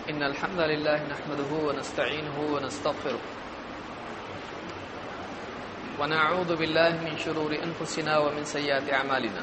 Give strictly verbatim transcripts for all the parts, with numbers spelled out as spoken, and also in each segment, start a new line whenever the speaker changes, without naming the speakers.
إن الحمد لله نحمده ونستعينه ونستغفره ونعوذ بالله من شرور أنفسنا ومن سيئات أعمالنا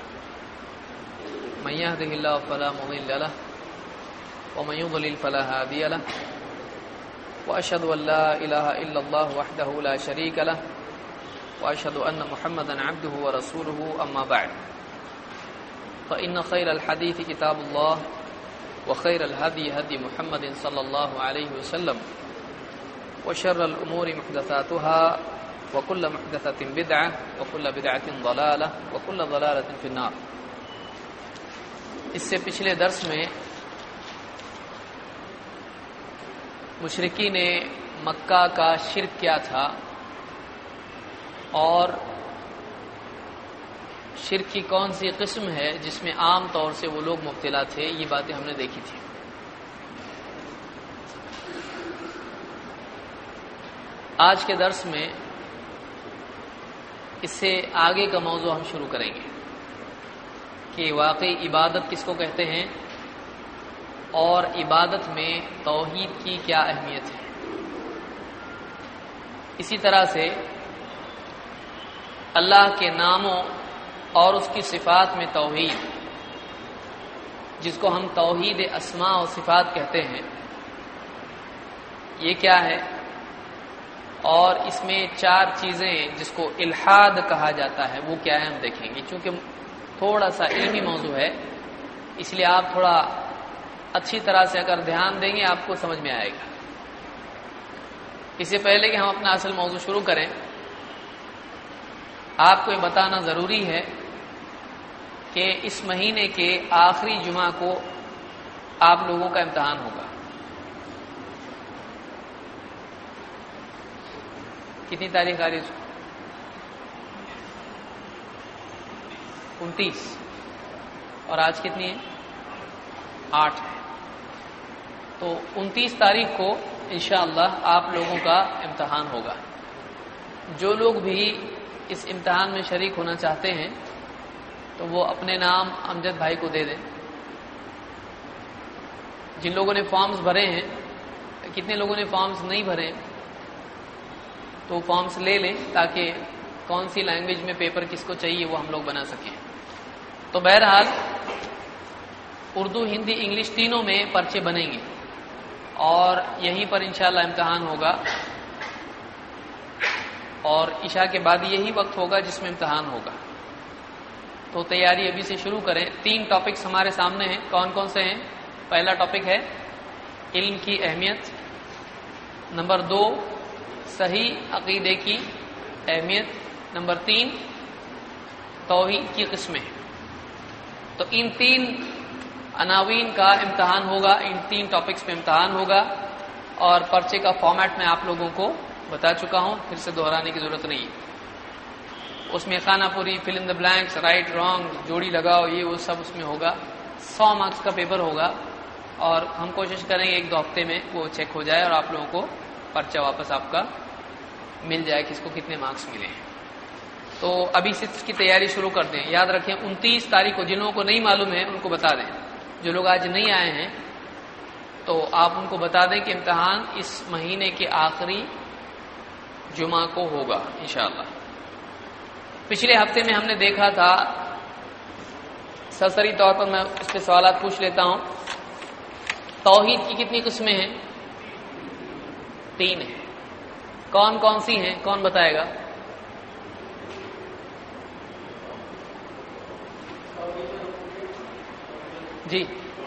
من يهده الله فلا مضل له ومن يضلل فلا هادي له وأشهد أن لا إله إلا الله وحده لا شريك له وأشهد أن محمدا عبده ورسوله أما بعد فإن خير الحديث كتاب الله وخير الهدي هدي محمد صلى الله عليه وسلم وشر الأمور محدثاتها وكل محدثة بدعة وكل بدعة ضلالة وكل ضلالة في النار. اس سے پچھلے درس میں مشرکین مکہ کا شرک کیا تھا اور شرک کی کون سی قسم ہے جس میں عام طور سے وہ لوگ مبتلا تھے، یہ باتیں ہم نے دیکھی تھی. آج کے درس میں اس سے آگے کا موضوع ہم شروع کریں گے کہ واقعی عبادت کس کو کہتے ہیں اور عبادت میں توحید کی کیا اہمیت ہے. اسی طرح سے اللہ کے ناموں اور اس کی صفات میں توحید، جس کو ہم توحید اسماء و صفات کہتے ہیں، یہ کیا ہے، اور اس میں چار چیزیں جس کو الحاد کہا جاتا ہے وہ کیا ہے ہم دیکھیں گے. چونکہ تھوڑا سا علمی موضوع ہے اس لیے آپ تھوڑا اچھی طرح سے اگر دھیان دیں گے آپ کو سمجھ میں آئے گا. اس سے پہلے کہ ہم اپنا اصل موضوع شروع کریں، آپ کو یہ بتانا ضروری ہے کہ اس مہینے کے آخری جمعہ کو آپ لوگوں کا امتحان ہوگا. کتنی تاریخ آ رہی ہے؟ انتیس. اور آج کتنی ہے؟ آٹھ ہے. تو انتیس تاریخ کو انشاءاللہ آپ لوگوں کا امتحان ہوگا. جو لوگ بھی اس امتحان میں شریک ہونا چاہتے ہیں تو وہ اپنے نام امجد بھائی کو دے دیں. جن لوگوں نے فارمز بھرے ہیں، کتنے لوگوں نے فارمز نہیں بھرے ہیں تو فارمز لے لیں تاکہ کون سی لینگویج میں پیپر کس کو چاہیے وہ ہم لوگ بنا سکیں. تو بہرحال اردو، ہندی، انگلش تینوں میں پرچے بنیں گے اور یہیں پر انشاءاللہ امتحان ہوگا، اور عشاء کے بعد یہی وقت ہوگا جس میں امتحان ہوگا. تو تیاری ابھی سے شروع کریں. تین ٹاپکس ہمارے سامنے ہیں. کون کون سے ہیں؟ پہلا ٹاپک ہے علم کی اہمیت. نمبر دو، صحیح عقیدے کی اہمیت. نمبر تین، توحید کی قسمیں. تو ان تین عناوین کا امتحان ہوگا، ان تین ٹاپکس پہ امتحان ہوگا، اور پرچے کا فارمیٹ میں آپ لوگوں کو بتا چکا ہوں، پھر سے دہرانے کی ضرورت نہیں. اس میں خانہ پوری، fill in the blanks, right wrong, جوڑی لگاؤ، یہ وہ سب اس میں ہوگا. سو مارکس کا پیپر ہوگا اور ہم کوشش کریں گے ایک دو ہفتے میں وہ چیک ہو جائے اور آپ لوگوں کو پرچہ واپس آپ کا مل جائے کس کو کتنے مارکس ملے ہیں. تو ابھی سے اس کی تیاری شروع کر دیں. یاد رکھیں انتیس تاریخ کو جن لوگوں کو نہیں معلوم ہے ان کو بتا دیں. جو لوگ آج نہیں آئے ہیں تو آپ ان کو بتا دیں کہ امتحان اس مہینے کے آخری جمعہ کو ہوگا انشاءاللہ. پچھلے ہفتے میں ہم نے دیکھا تھا، سرسری طور پر میں اس پہ سوالات پوچھ لیتا ہوں. توحید کی کتنی قسمیں ہیں؟ تین ہیں. کون کون سی ہیں؟ کون بتائے گا؟ جی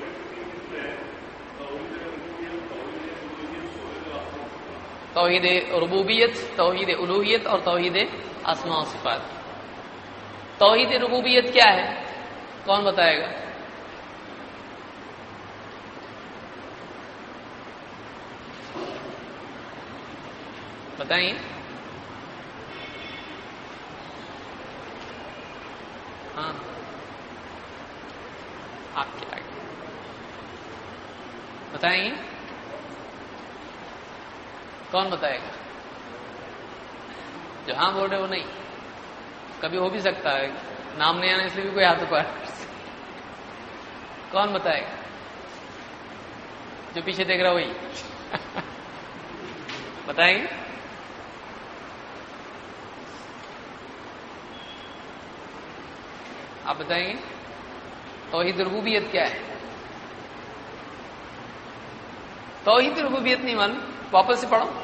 توحید ربوبیت، توحید الوہیت اور توحید اسماء و صفات. توحید ربوبیت کیا ہے؟ کون بتائے گا؟ بتائیں. ہاں آپ کیا آگے بتائیں گے؟ کون بتائے گا؟ جو ہاں بول رہے وہ نہیں. کبھی ہو بھی سکتا ہے نام نہیں آنے سے بھی کوئی ہاتھ اٹھا. کون بتائے گا؟ جو پیچھے دیکھ رہا وہی بتائیں گے؟ آپ بتائیں گے توحید ربوبیت کیا ہے؟ توحید ربوبیت نہیں معلوم؟ واپس سے پڑھو.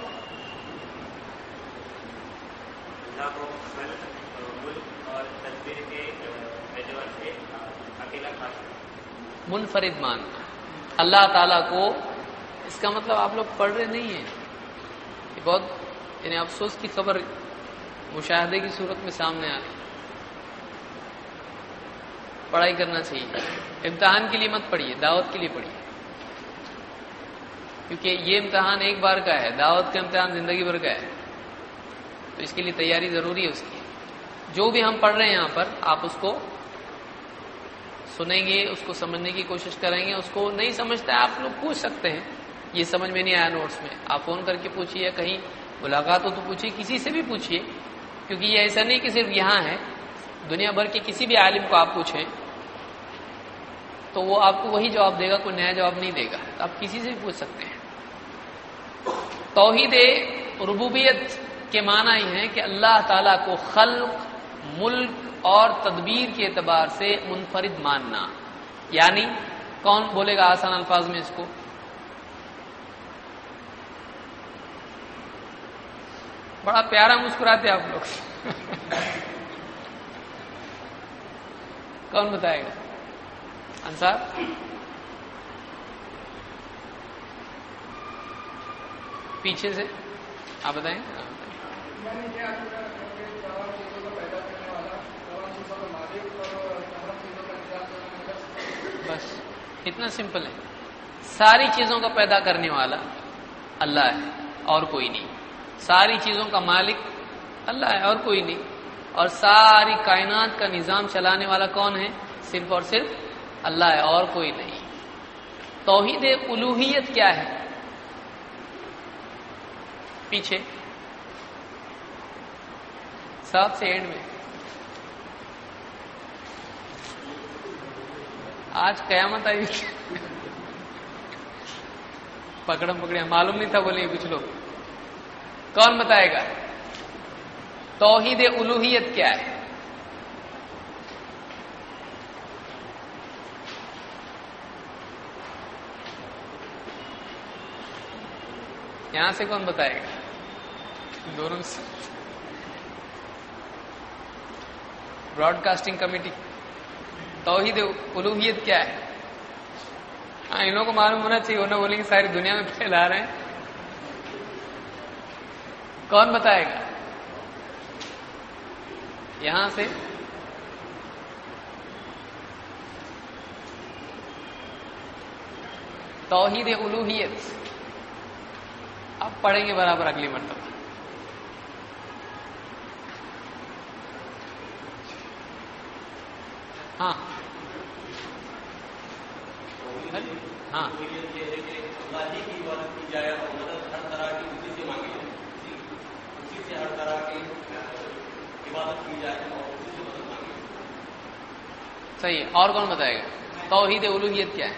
منفرد ماننا اللہ تعالیٰ کو. اس کا مطلب آپ لوگ پڑھ رہے نہیں ہیں. یہ بہت یعنی افسوس کی خبر مشاہدے کی صورت میں سامنے آ رہی. پڑھائی کرنا چاہیے. امتحان کے لیے مت پڑھیے، دعوت کے لیے پڑھیے، کیونکہ یہ امتحان ایک بار کا ہے، دعوت کا امتحان زندگی بھر کا ہے. تو اس کے لیے تیاری ضروری ہے اس کی. جو بھی ہم پڑھ رہے ہیں یہاں پر آپ اس کو سنیں گے، اس کو سمجھنے کی کوشش کریں گے. اس کو نہیں سمجھتا ہے آپ لوگ پوچھ سکتے ہیں، یہ سمجھ میں نہیں آیا نوٹس میں، آپ فون کر کے پوچھیے، یا کہیں ملاقات ہو تو پوچھیے، کسی سے بھی پوچھیے. کیونکہ یہ ایسا نہیں کہ صرف یہاں ہے، دنیا بھر کے کسی بھی عالم کو آپ پوچھیں تو وہ آپ کو وہی جواب دے گا، کوئی نیا جواب نہیں دے گا. تو آپ کسی سے بھی پوچھ سکتے ہیں. توحید ربوبیت کے معنی یہ ہے کہ اللہ تعالیٰ کو خلق، ملک اور تدبیر کے اعتبار سے منفرد ماننا. یعنی کون بولے گا آسان الفاظ میں اس کو؟ بڑا پیارا مسکراتے آپ لوگ کون بتائے گا؟ انصار پیچھے سے آپ بتائیں. بس اتنا سمپل ہے. ساری چیزوں کا پیدا کرنے والا اللہ ہے اور کوئی نہیں. ساری چیزوں کا مالک اللہ ہے اور کوئی نہیں. اور ساری کائنات کا نظام چلانے والا کون ہے؟ صرف اور صرف اللہ ہے اور کوئی نہیں. توحید الوہیت کیا ہے؟ پیچھے ساتھ سے اینڈ میں. آج قیامت آئی پکڑم پکڑے معلوم نہیں تھا بولے کچھ لوگ. کون بتائے گا توحید الوہیت کیا ہے؟ یہاں سے کون بتائے گا؟ دونوں سے. براڈ کاسٹنگ کمیٹی توحید الوہیت کیا ہے؟ ہاں ان لوگوں کو معلوم ہونا چاہیے، انہوں بولیں گے ساری دنیا میں پھیلا رہے ہیں. کون بتائے گا یہاں سے؟ توحید الوہیت اب پڑھیں گے برابر اگلی مرتبہ. ہاں ہاں صحیح ہے. اور کون بتائے گا توحید الوہیت کیا ہے؟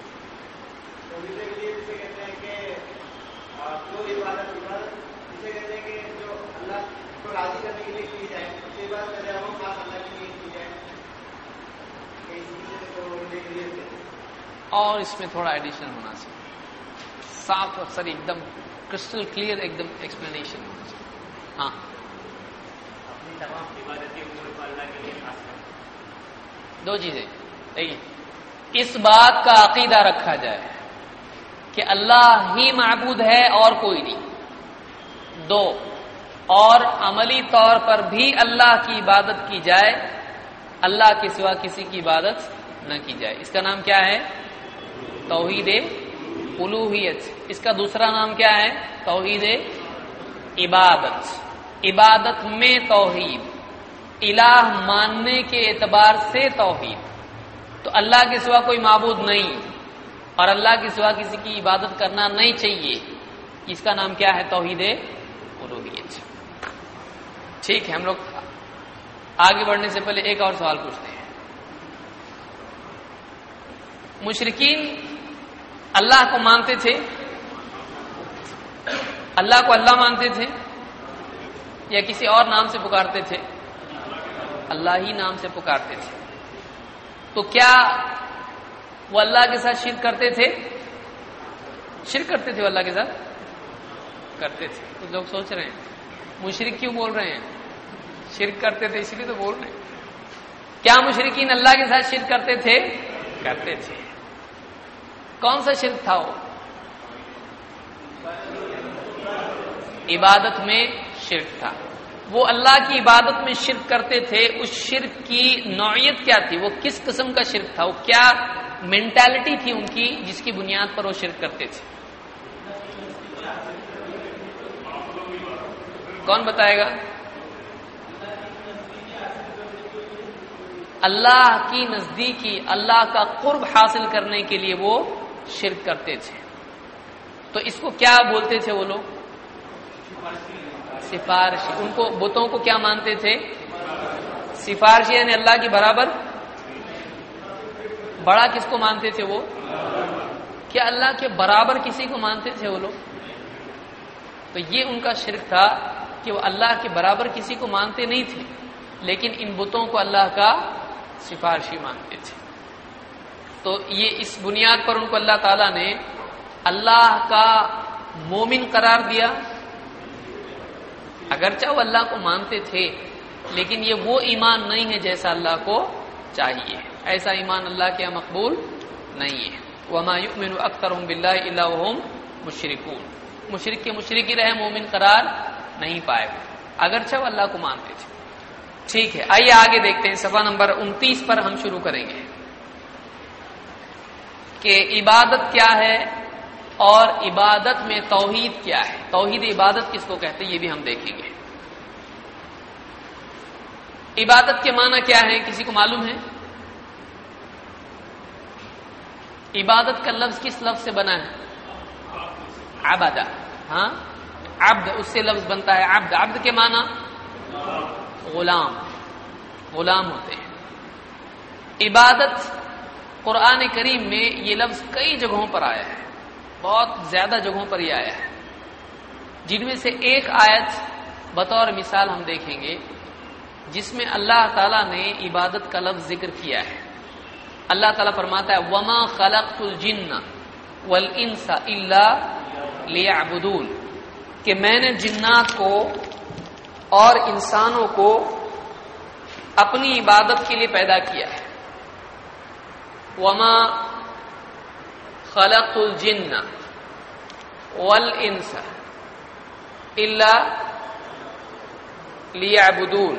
اور اس میں تھوڑا ایڈیشن ہونا چاہیے. صاف اور سر ایک دم کرسٹل کلیئر ایک دم ایکسپلینیشن ہونا چاہیے. ہاں دو چیزیں. دیکھیے اس بات کا عقیدہ رکھا جائے کہ اللہ ہی معبود ہے اور کوئی نہیں. دو اور عملی طور پر بھی اللہ کی عبادت کی جائے، اللہ کے سوا کسی کی عبادت نہ کی جائے. اس کا نام کیا ہے؟ توحید الوہیت. اس کا دوسرا نام کیا ہے؟ توحید عبادت. عبادت میں توحید، الہ ماننے کے اعتبار سے توحید. تو اللہ کے سوا کوئی معبود نہیں اور اللہ کے سوا کسی کی عبادت کرنا نہیں چاہیے. اس کا نام کیا ہے؟ توحید الوہیت. ٹھیک ہے، ہم لوگ آگے بڑھنے سے پہلے ایک اور سوال پوچھتے ہیں. مشرکین اللہ کو مانتے تھے؟ اللہ کو اللہ مانتے تھے یا کسی اور نام سے پکارتے تھے؟ اللہ ہی نام سے پکارتے تھے. تو کیا وہ اللہ کے ساتھ شرک کرتے تھے؟ شرک کرتے تھے وہ اللہ کے ساتھ؟ کرتے تھے. تو لوگ سوچ رہے ہیں مشرک کیوں بول رہے ہیں؟ شرک کرتے تھے اس لیے تو بول رہے ہیں. کیا مشرکین اللہ کے ساتھ شرک کرتے تھے؟ کرتے تھے. کون سا شرک تھا وہ؟ عبادت میں شرک تھا. وہ اللہ کی عبادت میں شرک کرتے تھے. اس شرک کی نوعیت کیا تھی؟ وہ کس قسم کا شرک تھا؟ وہ کیا مینٹالٹی تھی ان کی جس کی بنیاد پر وہ شرک کرتے تھے؟ کون بتائے گا؟ اللہ کی نزدیکی، اللہ کا قرب حاصل کرنے کے لیے وہ شرک کرتے تھے. تو اس کو کیا بولتے تھے وہ لوگ؟ سفارشی. ان کو بتوں کو کیا مانتے تھے؟ سفارشی، یعنی اللہ کی برابر. بڑا کس کو مانتے تھے وہ؟ کیا اللہ کے برابر کسی کو مانتے تھے وہ لوگ؟ تو یہ ان کا شرک تھا کہ وہ اللہ کے برابر کسی کو مانتے نہیں تھے، لیکن ان بتوں کو اللہ کا سفارشی مانتے تھے. تو یہ اس بنیاد پر ان کو اللہ تعالیٰ نے اللہ کا مومن قرار دیا. اگرچہ وہ اللہ کو مانتے تھے لیکن یہ وہ ایمان نہیں ہے جیسا اللہ کو چاہیے. ایسا ایمان اللہ کے یہاں مقبول نہیں ہے. وَمَا يُؤْمِنُ أَكْثَرُهُم بِاللَّهِ إِلَّا وَهُمْ مُشْرِكُونَ. مشرک کے مشرک ہی رہے، مومن قرار نہیں پائے اگرچہ وہ اللہ کو مانتے تھے. ٹھیک ہے، آئیے آگے دیکھتے ہیں. صفحہ نمبر انتیس پر ہم شروع کریں گے کہ عبادت کیا ہے اور عبادت میں توحید کیا ہے. توحید عبادت کس کو کہتے ہیں یہ بھی ہم دیکھیں گے. عبادت کے معنی کیا ہے؟ کسی کو معلوم ہے؟ عبادت کا لفظ کس لفظ سے بنا ہے؟ عبادہ. ہاں، عبد اس سے لفظ بنتا ہے عبد. عبد کے معنی غلام، غلام ہوتے ہیں. عبادت قرآن کریم میں یہ لفظ کئی جگہوں پر آیا ہے، بہت زیادہ جگہوں پر یہ آیا ہے، جن میں سے ایک آیت بطور مثال ہم دیکھیں گے جس میں اللہ تعالیٰ نے عبادت کا لفظ ذکر کیا ہے. اللہ تعالیٰ فرماتا ہے وَمَا خَلَقْتُ الْجِنَّ وَالْإِنسَ إِلَّا لِيَعْبُدُونَ، کہ میں نے جنات کو اور انسانوں کو اپنی عبادت کے لیے پیدا کیا ہے. وَمَا خَلَقْتُ الْجِنَّ وَالْإِنسَ إِلَّا لِيَعْبُدُونَ.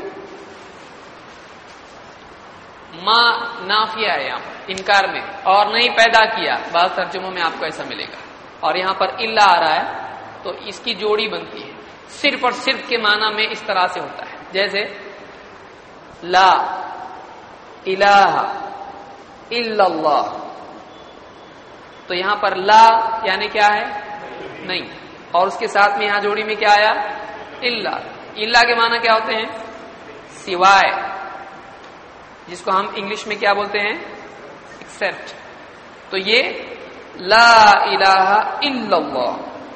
ما نافیہ ہے یہاں انکار میں، اور نہیں پیدا کیا. بعض ترجموں میں آپ کو ایسا ملے گا، اور یہاں پر الا آ رہا ہے تو اس کی جوڑی بنتی ہے. صرف اور صرف کے معنی میں اس طرح سے ہوتا ہے، جیسے لا الہ الا اللہ. تو یہاں پر لا یعنی کیا ہے؟ نہیں، اور اس کے ساتھ میں یہاں جوڑی میں کیا آیا؟ الا. الا کے معنی کیا ہوتے ہیں؟ سوائے، جس کو ہم انگلش میں کیا بولتے ہیں؟ ایکسپٹ. تو یہ لا الہ الا اللہ،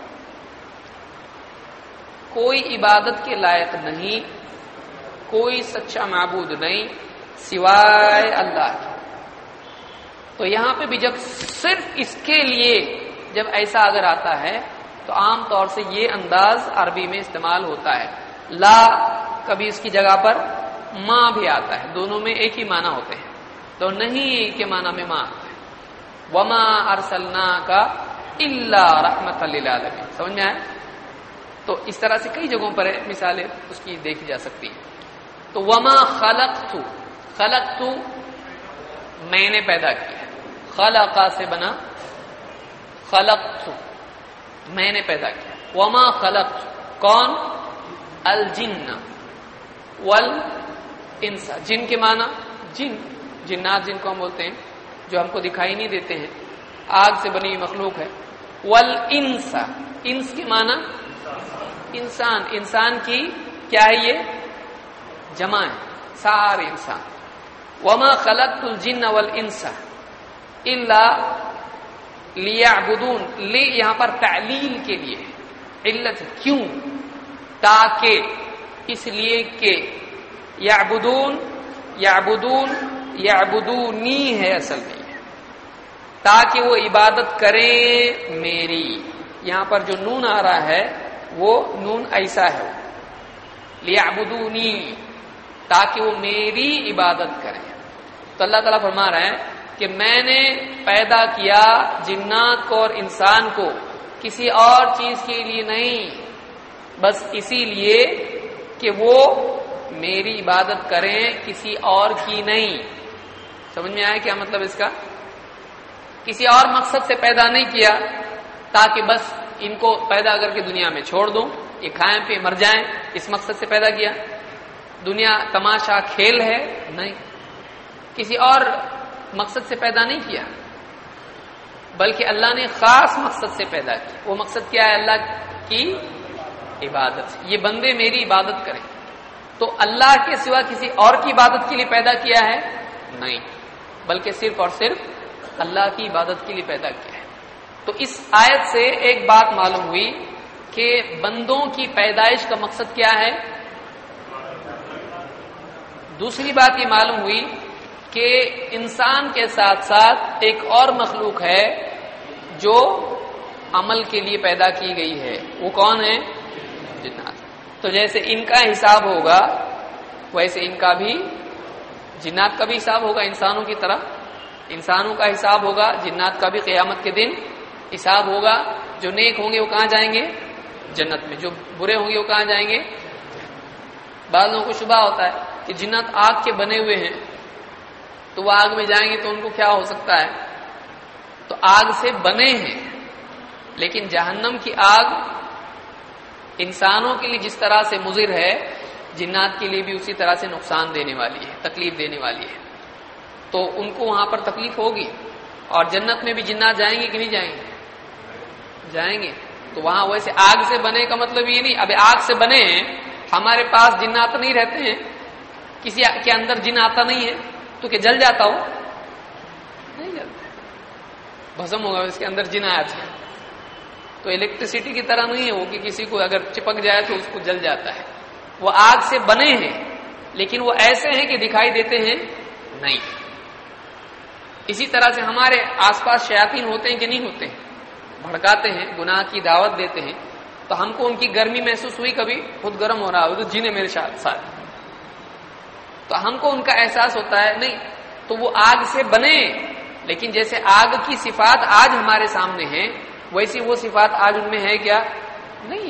کوئی عبادت کے لائق نہیں، کوئی سچا معبود نہیں سوائے اللہ کے. تو یہاں پہ بھی جب صرف اس کے لیے جب ایسا اگر آتا ہے تو عام طور سے یہ انداز عربی میں استعمال ہوتا ہے. لا کبھی اس کی جگہ پر ماں بھی آتا ہے، دونوں میں ایک ہی معنی ہوتے ہیں. تو نہیں کے معنی میں ماں آتا ہے. وما ارسلناک الا رحمۃ للعالمین. سمجھ میں آیا؟ تو اس طرح سے کئی جگہوں پر مثالیں اس کی دیکھی جا سکتی ہیں. تو وما خلقت، خلقت میں نے پیدا کیا. خلقا سے بنا خلقت، میں نے پیدا کیا. وما خلقت کون؟ الجن والانس. جن کے معنی جن، جنات جن کو ہم بولتے ہیں جو ہم کو دکھائی نہیں دیتے ہیں، آگ سے بنی مخلوق ہے. والانس، انس کے معنی انسان. انسان کی کیا ہے؟ یہ جمع ہے، سارے انسان. وما خلقت الجن والانس الا لیعبدون، لی یہاں پر تعلیل کے لیے، علت کیوں، تاکہ، اس لیے کہ، یعبدون یعبدون یعبدونی ہے اصل میں، تاکہ وہ عبادت کریں میری. یہاں پر جو نون آ رہا ہے وہ نون ایسا ہے، لیعبدونی، تاکہ وہ میری عبادت کریں. تو اللہ تعالیٰ فرما رہے ہیں کہ میں نے پیدا کیا جنات کو اور انسان کو کسی اور چیز کے لیے نہیں، بس اسی لیے کہ وہ میری عبادت کریں، کسی اور کی نہیں. سمجھ میں آیا کیا مطلب اس کا؟ کسی اور مقصد سے پیدا نہیں کیا تاکہ بس ان کو پیدا کر کے دنیا میں چھوڑ دوں، یہ کھائیں پہ مر جائیں، اس مقصد سے پیدا کیا. دنیا تماشا کھیل ہے؟ نہیں، کسی اور مقصد سے پیدا نہیں کیا، بلکہ اللہ نے خاص مقصد سے پیدا کیا. وہ مقصد کیا ہے؟ اللہ کی عبادت. یہ بندے میری عبادت کریں. تو اللہ کے سوا کسی اور کی عبادت کے لیے پیدا کیا ہے؟ نہیں، بلکہ صرف اور صرف اللہ کی عبادت کے لیے پیدا کیا ہے. تو اس آیت سے ایک بات معلوم ہوئی کہ بندوں کی پیدائش کا مقصد کیا ہے. دوسری بات یہ معلوم ہوئی کہ انسان کے ساتھ ساتھ ایک اور مخلوق ہے جو عمل کے لیے پیدا کی گئی ہے. وہ کون ہے؟ جنات. تو جیسے ان کا حساب ہوگا ویسے ان کا بھی، جنات کا بھی حساب ہوگا انسانوں کی طرح. انسانوں کا حساب ہوگا، جنات کا بھی قیامت کے دن حساب ہوگا. جو نیک ہوں گے وہ کہاں جائیں گے؟ جنت میں. جو برے ہوں گے وہ کہاں جائیں گے؟ بعض لوگوں کو شبہ ہوتا ہے کہ جنات آگ کے بنے ہوئے ہیں تو وہ آگ میں جائیں گے تو ان کو کیا ہو سکتا ہے؟ تو آگ سے بنے ہیں، لیکن جہنم کی آگ انسانوں کے لیے جس طرح سے مضر ہے، جنات کے لیے بھی اسی طرح سے نقصان دینے والی ہے، تکلیف دینے والی ہے. تو ان کو وہاں پر تکلیف ہوگی. اور جنت میں بھی جنات جائیں گے کہ نہیں جائیں گے؟ جائیں گے. تو وہاں ویسے آگ سے بنے کا مطلب یہ نہیں، اب آگ سے بنے ہیں، ہمارے پاس جنات نہیں رہتے ہیں، کسی کے اندر جن آتا نہیں ہے تو کہ جل جاتا ہو؟ نہیں جلتا، بھسم ہوگا اس کے اندر جن آیا تھا. تو الیکٹریسٹی کی طرح نہیں ہے وہ کہ کسی کو اگر چپک جائے تو اس کو جل جاتا ہے. وہ آگ سے بنے ہیں لیکن وہ ایسے ہیں کہ دکھائی دیتے ہیں نہیں. اسی طرح سے ہمارے آس پاس شیاطین ہوتے ہیں کہ نہیں ہوتے ہیں؟ بھڑکاتے ہیں، گناہ کی دعوت دیتے ہیں. تو ہم کو ان کی گرمی محسوس ہوئی کبھی؟ خود گرم ہو رہا ہو تو جن ہے میرے ساتھ، تو ہم کو ان کا احساس ہوتا ہے نہیں. تو وہ آگ سے بنے، لیکن جیسے آگ کی صفات آج ہمارے سامنے ہیں ویسی وہ صفات آج ان میں ہے کیا؟ نہیں.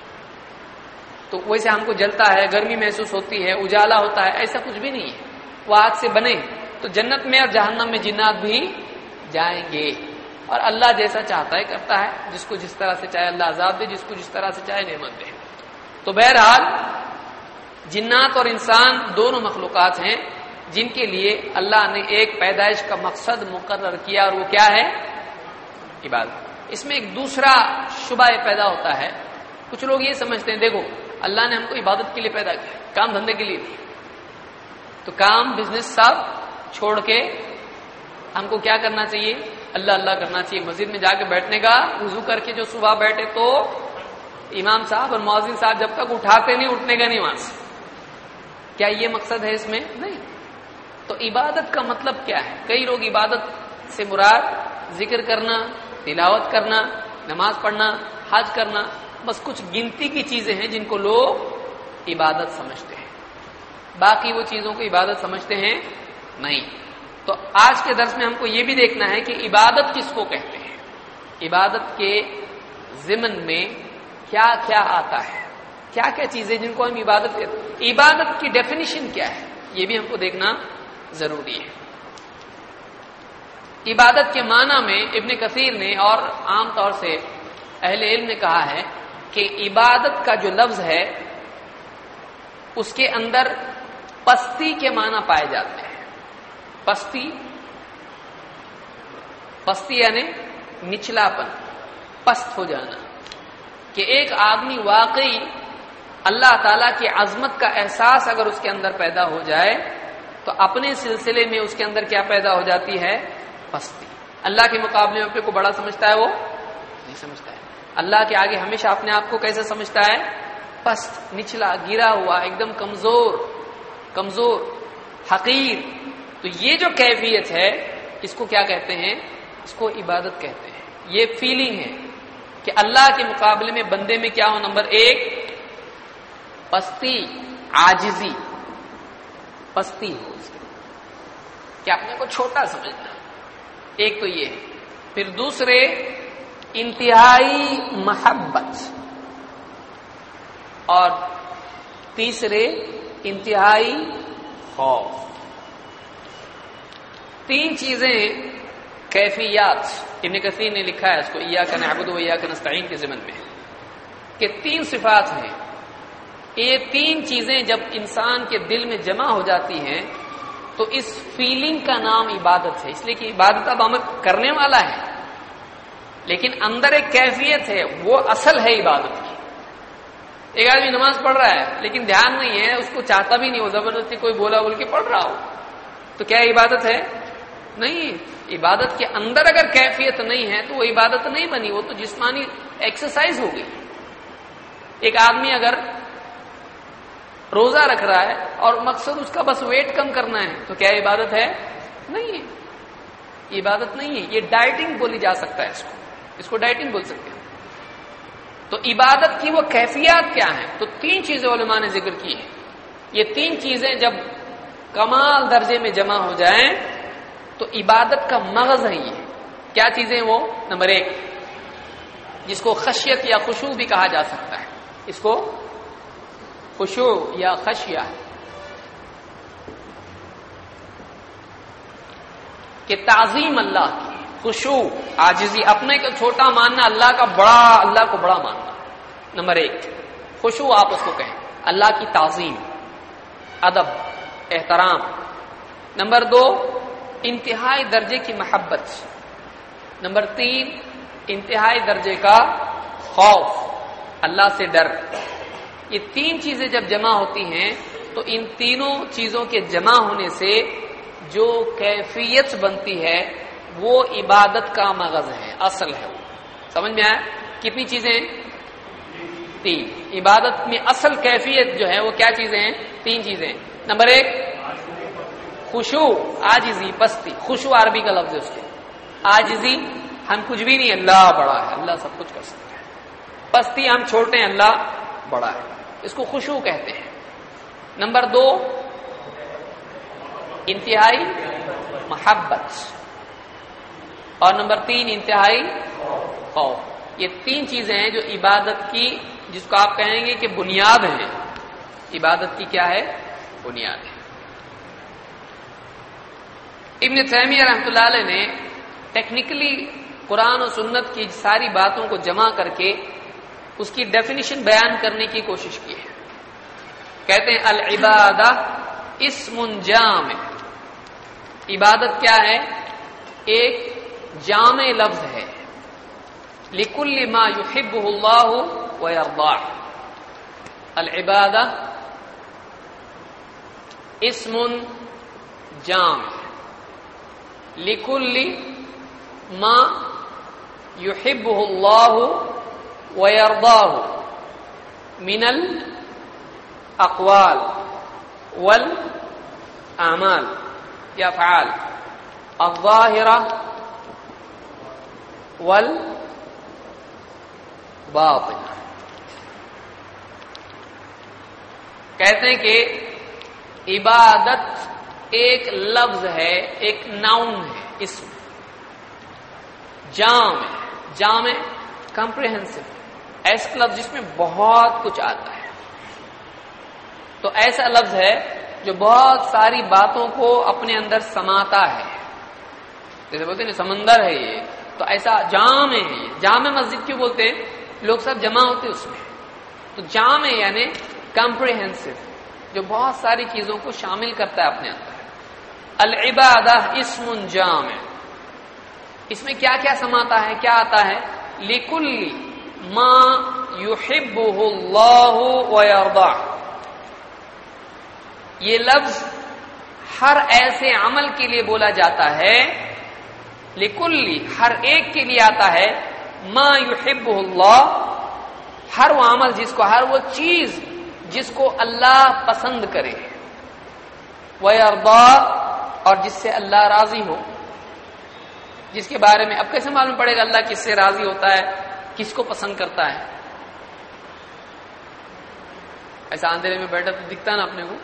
تو ویسے ہم کو جلتا ہے، گرمی محسوس ہوتی ہے، اجالا ہوتا ہے، ایسا کچھ بھی نہیں ہے. وہ آگ سے بنے. تو جنت میں اور جہنم میں جنات بھی جائیں گے، اور اللہ جیسا چاہتا ہے کرتا ہے، جس کو جس طرح سے چاہے اللہ عذاب دے، جس کو جس طرح سے چاہے نعمت دے. تو بہرحال جنات اور انسان دونوں مخلوقات ہیں جن کے لیے اللہ نے ایک پیدائش کا مقصد مقرر کیا، اور وہ کیا ہے؟ عبادت. اس میں ایک دوسرا شبہ پیدا ہوتا ہے. کچھ لوگ یہ سمجھتے ہیں دیکھو اللہ نے ہم کو عبادت کے لیے پیدا کیا، کام دھندے کے لیے نہیں. تو کام بزنس سب چھوڑ کے ہم کو کیا کرنا چاہیے؟ اللہ اللہ کرنا چاہیے. مسجد میں جا کے بیٹھنے کا، وضو کر کے جو صبح بیٹھے تو امام صاحب اور مؤذن صاحب جب تک اٹھاتے نہیں اٹھنے کا نہیں وہاں سے. کیا یہ مقصد ہے اس میں؟ نہیں. تو عبادت کا مطلب کیا ہے؟ کئی لوگ عبادت سے مراد ذکر کرنا، تلاوت کرنا، نماز پڑھنا، حج کرنا، بس کچھ گنتی کی چیزیں ہیں جن کو لوگ عبادت سمجھتے ہیں. باقی وہ چیزوں کو عبادت سمجھتے ہیں نہیں. تو آج کے درس میں ہم کو یہ بھی دیکھنا ہے کہ عبادت کس کو کہتے ہیں، عبادت کے ضمن میں کیا کیا آتا ہے، کیا کیا چیزیں جن کو ہم عبادت کہتے ہیں. عبادت کی ڈیفینیشن کیا ہے یہ بھی ہم کو دیکھنا ضروری ہے. عبادت کے معنی میں ابن کثیر نے اور عام طور سے اہل علم نے کہا ہے کہ عبادت کا جو لفظ ہے اس کے اندر پستی کے معنی پائے جاتے ہیں. پستی پستی یعنی نچلا پن، پست ہو جانا. کہ ایک آدمی واقعی اللہ تعالیٰ کی عظمت کا احساس اگر اس کے اندر پیدا ہو جائے تو اپنے سلسلے میں اس کے اندر کیا پیدا ہو جاتی ہے؟ پستی. اللہ کے مقابلے میں اپنے کو بڑا سمجھتا ہے وہ نہیں سمجھتا ہے. اللہ کے آگے ہمیشہ اپنے آپ کو کیسے سمجھتا ہے؟ پست، نچلا، گرا ہوا، ایک دم کمزور کمزور حقیر. تو یہ جو کیفیت ہے اس کو کیا کہتے ہیں؟ اس کو عبادت کہتے ہیں. یہ فیلنگ ہے کہ اللہ کے مقابلے میں بندے میں کیا ہو؟ نمبر ایک پستی، عاجزی، پستی ہو اس کے، کہ اپنے کو چھوٹا سمجھنا. ایک تو یہ. پھر دوسرے انتہائی محبت، اور تیسرے انتہائی خوف. تین چیزیں کیفیات، ابن کثیر نے لکھا ہے اس کو ایاک نعبد و ایاک نستعین کے ضمن میں، کہ تین صفات ہیں. یہ تین چیزیں جب انسان کے دل میں جمع ہو جاتی ہیں تو اس فیلنگ کا نام عبادت ہے. اس لیے کہ عبادت اب ہمیں کرنے والا ہے، لیکن اندر ایک کیفیت ہے، وہ اصل ہے عبادت کی. ایک آدمی نماز پڑھ رہا ہے لیکن دھیان نہیں ہے، اس کو چاہتا بھی نہیں، وہ زبردستی کوئی بولا بول کے پڑھ رہا ہو، تو کیا عبادت ہے؟ نہیں. عبادت کے اندر اگر کیفیت نہیں ہے تو وہ عبادت نہیں بنی، وہ تو جسمانی ایکسرسائز ہو گئی. ایک آدمی اگر روزہ رکھ رہا ہے اور مقصد اس کا بس ویٹ کم کرنا ہے تو کیا عبادت ہے؟ نہیں ہے. عبادت نہیں ہے. یہ ڈائٹنگ بولی جا سکتا ہے، اس کو اس کو ڈائٹنگ بول سکتے ہیں. تو عبادت کی وہ کیفیات کیا ہیں؟ تو تین چیزیں علماء نے ذکر کی ہیں. یہ تین چیزیں جب کمال درجے میں جمع ہو جائیں تو عبادت کا مغز ہے. یہ کیا چیزیں؟ وہ نمبر ایک جس کو خشیت یا خشوع بھی کہا جا سکتا ہے، اس کو خشوع یا خشیہ، کہ تعظیم اللہ کی، خشوع، عاجزی، اپنے کو چھوٹا ماننا، اللہ کا بڑا، اللہ کو بڑا ماننا. نمبر ایک خشوع، آپ اس کو کہیں اللہ کی تعظیم، ادب، احترام. نمبر دو انتہائی درجے کی محبت. نمبر تین انتہائی درجے کا خوف، اللہ سے ڈر. یہ تین چیزیں جب جمع ہوتی ہیں تو ان تینوں چیزوں کے جمع ہونے سے جو کیفیت بنتی ہے وہ عبادت کا مغز ہے، اصل ہے. وہ سمجھ میں آیا؟ کتنی چیزیں؟ تین. عبادت میں اصل کیفیت جو ہے وہ کیا چیزیں ہیں؟ تین چیزیں. نمبر ایک خشوع، عاجزی، پستی. خشوع عربی کا لفظ ہے اس کے. عاجزی، ہم کچھ بھی نہیں، اللہ بڑا ہے، اللہ سب کچھ کر سکتا ہے. پستی، ہم چھوٹے ہیں، اللہ بڑا ہے، اس کو خشوع کہتے ہیں. نمبر دو انتہائی محبت، اور نمبر تین انتہائی خوف. یہ تین چیزیں ہیں جو عبادت کی، جس کو آپ کہیں گے کہ بنیاد ہے. عبادت کی کیا ہے؟ بنیاد ہے. ابن تیمیہ رحمۃ اللہ علیہ نے ٹیکنیکلی قرآن و سنت کی ساری باتوں کو جمع کر کے اس کی ڈیفینیشن بیان کرنے کی کوشش کی ہے. کہتے ہیں العبادہ اسم جامع. عبادت کیا ہے؟ ایک جامع لفظ ہے. لکل ما یحبہ اللہ ویرضاہ. العبادہ اسم جامع لکل ما یحبہ اللہ ویرضاہ من الاقوال والاعمال یا افعال الظاہرہ والباطنہ. کہتے ہیں کہ عبادت ایک لفظ ہے، ایک ناؤن ہے، اسم جامع. جامع کمپریہنسو، ایسا لفظ جس میں بہت کچھ آتا ہے. تو ایسا لفظ ہے جو بہت ساری باتوں کو اپنے اندر سماتا ہے. جیسے بولتے ہیں سمندر ہے یہ، تو ایسا جامع ہے. جامع مسجد کیوں بولتے ہیں؟ لوگ سب جمع ہوتے اس میں. تو جامع یعنی کمپریہنسو، جو بہت ساری چیزوں کو شامل کرتا ہے اپنے اندر. العبادہ اسم جامع. اس میں کیا کیا سماتا ہے، کیا آتا ہے؟ لکل ما یحبہ اللہ ویرضاہ. یہ لفظ ہر ایسے عمل کے لیے بولا جاتا ہے لکلی ہر ایک کے لیے آتا ہے ما یحبہ اللہ ہر وہ عمل جس کو ہر وہ چیز جس کو اللہ پسند کرے ویرضا اور جس سے اللہ راضی ہو جس کے بارے میں اب کیسے معلوم پڑے گا اللہ کس سے راضی ہوتا ہے کس کو پسند کرتا ہے ایسا اندھیرے میں بیٹھا تو دکھتا نا اپنے کو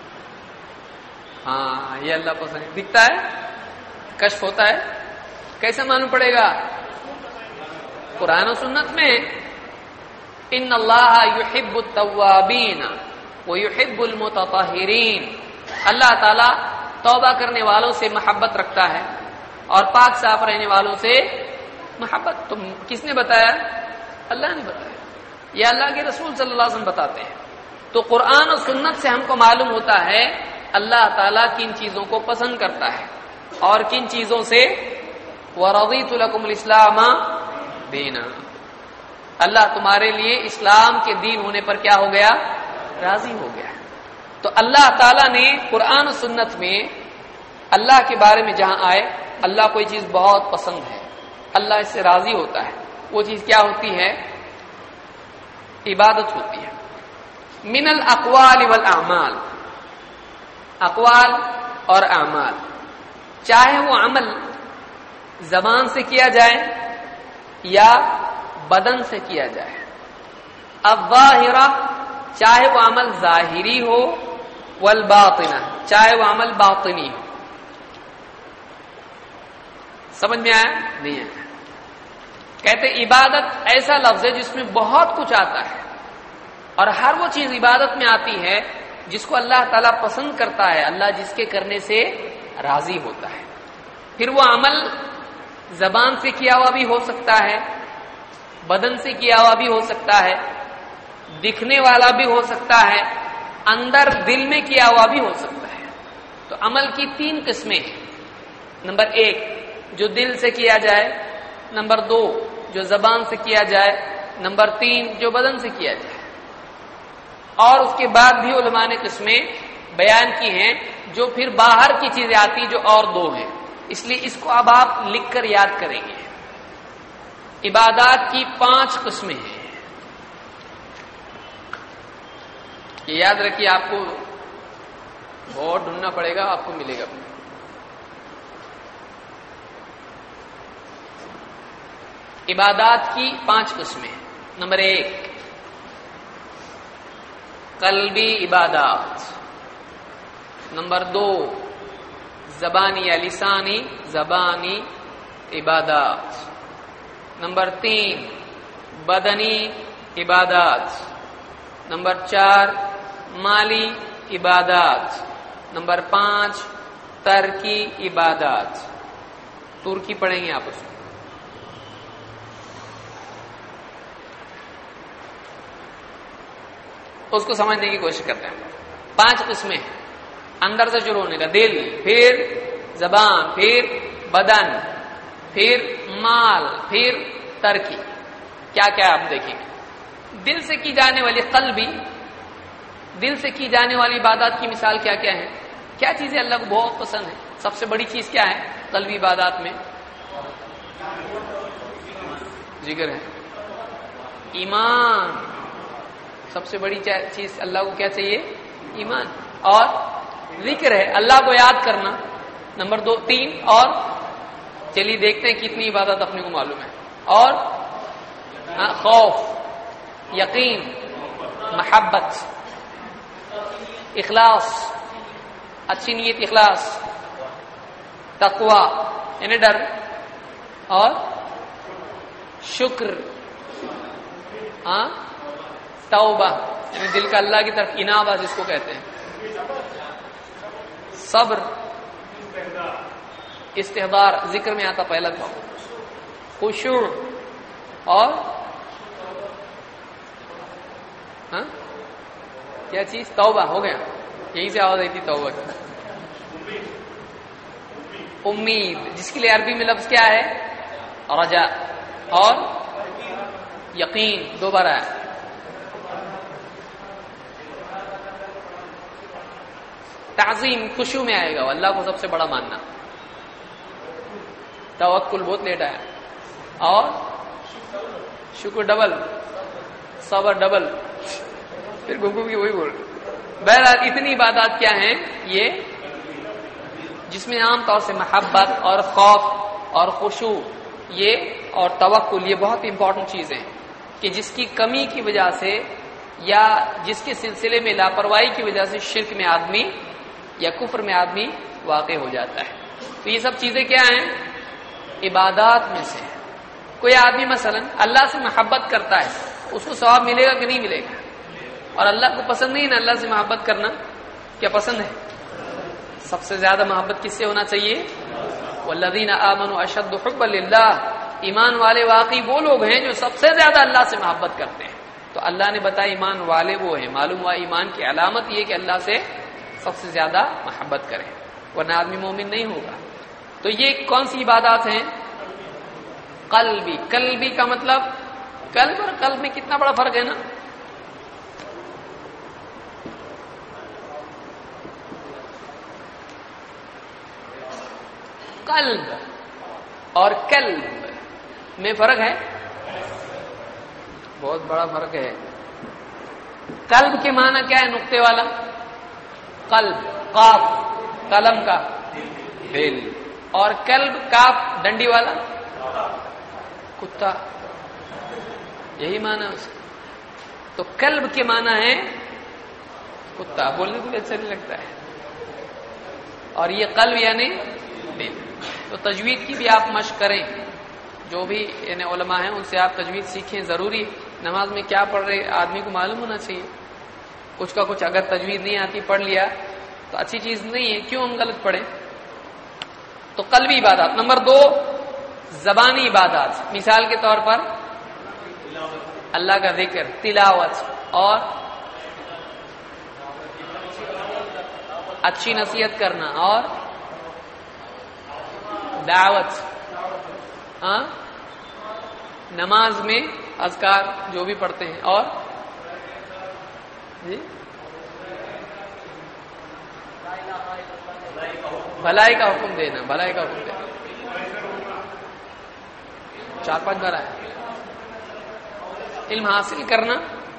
ہاں یہ اللہ پسند دکھتا ہے کشف ہوتا ہے کیسے معلوم پڑے گا قرآن و سنت میں ان اللہ یحب التوابین ویحب المتطہرین اللہ تعالی توبہ کرنے والوں سے محبت رکھتا ہے اور پاک صاف رہنے والوں سے محبت تم کس نے بتایا اللہ نے بتایا یہ اللہ کے رسول صلی اللہ علیہ وسلم بتاتے ہیں تو قرآن و سنت سے ہم کو معلوم ہوتا ہے اللہ تعالیٰ کن چیزوں کو پسند کرتا ہے اور کن چیزوں سے وَرَضِيتُ لَكُمُ الْإِسْلَامَ دِينًا اللہ تمہارے لیے اسلام کے دین ہونے پر کیا ہو گیا راضی ہو گیا تو اللہ تعالیٰ نے قرآن و سنت میں اللہ کے بارے میں جہاں آئے اللہ کوئی چیز بہت پسند ہے اللہ اس سے راضی ہوتا ہے وہ چیز کیا ہوتی ہے عبادت ہوتی ہے من الاقوال والاعمال اقوال اور اعمال چاہے وہ عمل زبان سے کیا جائے یا بدن سے کیا جائے الظاہرہ چاہے وہ عمل ظاہری ہو والباطنہ چاہے وہ عمل باطنی ہو سمجھ میں آیا نہیں ہے کہتے عبادت ایسا لفظ ہے جس میں بہت کچھ آتا ہے اور ہر وہ چیز عبادت میں آتی ہے جس کو اللہ تعالیٰ پسند کرتا ہے اللہ جس کے کرنے سے راضی ہوتا ہے پھر وہ عمل زبان سے کیا ہوا بھی ہو سکتا ہے بدن سے کیا ہوا بھی ہو سکتا ہے دکھنے والا بھی ہو سکتا ہے اندر دل میں کیا ہوا بھی ہو سکتا ہے تو عمل کی تین قسمیں ہیں نمبر ایک جو دل سے کیا جائے نمبر دو جو زبان سے کیا جائے نمبر تین جو بدن سے کیا جائے اور اس کے بعد بھی علماء نے قسمیں بیان کی ہیں جو پھر باہر کی چیزیں آتی جو اور دو ہیں اس لیے اس کو اب آپ لکھ کر یاد کریں گے عبادات کی پانچ قسمیں ہیں یہ یاد رکھیے آپ کو بہت ڈھونڈنا پڑے گا آپ کو ملے گا عبادات کی پانچ قسمیں نمبر ایک قلبی عبادات نمبر دو زبانی یا لسانی زبانی عبادات نمبر تین بدنی عبادات نمبر چار مالی عبادات نمبر پانچ ترکی عبادات ترکی پڑھیں گے آپ اس کو اس کو سمجھنے کی کوشش کرتے ہیں پانچ قسمیں اندر سے شروع ہونے کا دل پھر زبان پھر بدن پھر مال پھر ترکی کیا کیا آپ دیکھیں گے دل سے کی جانے والی قلبی دل سے کی جانے والی عبادات کی مثال کیا کیا ہے کیا چیزیں اللہ کو بہت پسند ہے سب سے بڑی چیز کیا ہے قلبی عبادات میں ذکر ہے ایمان سب سے بڑی چیز اللہ کو کیا چاہیے ایمان اور ذکر ہے اللہ کو یاد کرنا نمبر دو تین اور چلیے دیکھتے ہیں کتنی عبادت اپنے کو معلوم ہے اور خوف یقین محبت اخلاص اچھی نیت اخلاص تقوی یعنی ڈر اور شکر ہاں توبہ یعنی دل کا اللہ کی طرف انابہ جس کو کہتے ہیں صبر استحضار ذکر میں آتا پہلا تھا خشوع اور ہاں کیا چیز توبہ ہو گیا یہیں سے آواز آئی تھی توبہ کی امید جس کے لیے عربی میں لفظ کیا ہے رجا اور یقین دوبارہ ہے تعظیم خشوع میں آئے گا اللہ کو سب سے بڑا ماننا توکل بہت لیٹ آیا، اور شکر ڈبل، صبر ڈبل، پھر گھوم گھوم کے وہی بول رہے۔ بہرحال اتنی عبادات کیا ہیں یہ، جس میں عام طور سے محبت اور خوف اور خشوع یہ اور توکل یہ بہت امپورٹنٹ چیزیں ہیں، کہ جس کی کمی کی وجہ سے یا جس کے سلسلے میں لاپرواہی کی وجہ سے شرک میں آدمی یا کفر میں آدمی واقع ہو جاتا ہے۔ تو یہ سب چیزیں کیا ہیں؟ عبادات میں سے۔ کوئی آدمی مثلا اللہ سے محبت کرتا ہے، اس کو ثواب ملے گا کہ نہیں ملے گا؟ اور اللہ کو پسند نہیں نا اللہ سے محبت کرنا، کیا پسند ہے؟ سب سے زیادہ محبت کس سے ہونا چاہیے؟ والذین آمنوا اشد حبا للہ، ایمان والے واقعی وہ لوگ ہیں جو سب سے زیادہ اللہ سے محبت کرتے ہیں۔ تو اللہ نے بتایا ایمان والے وہ ہیں، معلوم ہوا ایمان کی علامت یہ کہ اللہ سے سب سے زیادہ محبت کرے، ورنہ آدمی مومن نہیں ہوگا۔ تو یہ کون سی عبادات ہیں؟ قلبی۔ قلبی کا مطلب قلب اور قلب میں کتنا بڑا فرق ہے نا۔ قلب اور قلب میں فرق ہے، بہت بڑا فرق ہے۔ قلب کے معنی کیا ہے؟ نقطے والا قلب، قاف قلم کا دل، اور قلب کاف ڈنڈی والا کتا، یہی معنی اس کا۔ تو قلب کے معنی ہے کتا، بولنے کو بھی اچھا نہیں لگتا ہے، اور یہ قلب یعنی دل۔ تو تجوید کی بھی آپ مشق کریں، جو بھی یعنی علماء ہیں ان سے آپ تجوید سیکھیں، ضروری۔ نماز میں کیا پڑھ رہے آدمی کو معلوم ہونا چاہیے، کچھ کا کچھ اگر تجوید نہیں آتی پڑھ لیا تو اچھی چیز نہیں ہے، کیوں ہم غلط پڑھیں؟ تو قلبی عبادات۔ نمبر دو زبانی عبادات، مثال کے طور پر اللہ کا ذکر، تلاوت، اور اچھی نصیحت کرنا، اور دعوت، ہاں نماز میں اذکار جو بھی پڑھتے ہیں، اور جی بھلائی کا حکم دینا، بھلائی کا حکم دینا، چار پانچ بار آیا۔ علم حاصل کرنا،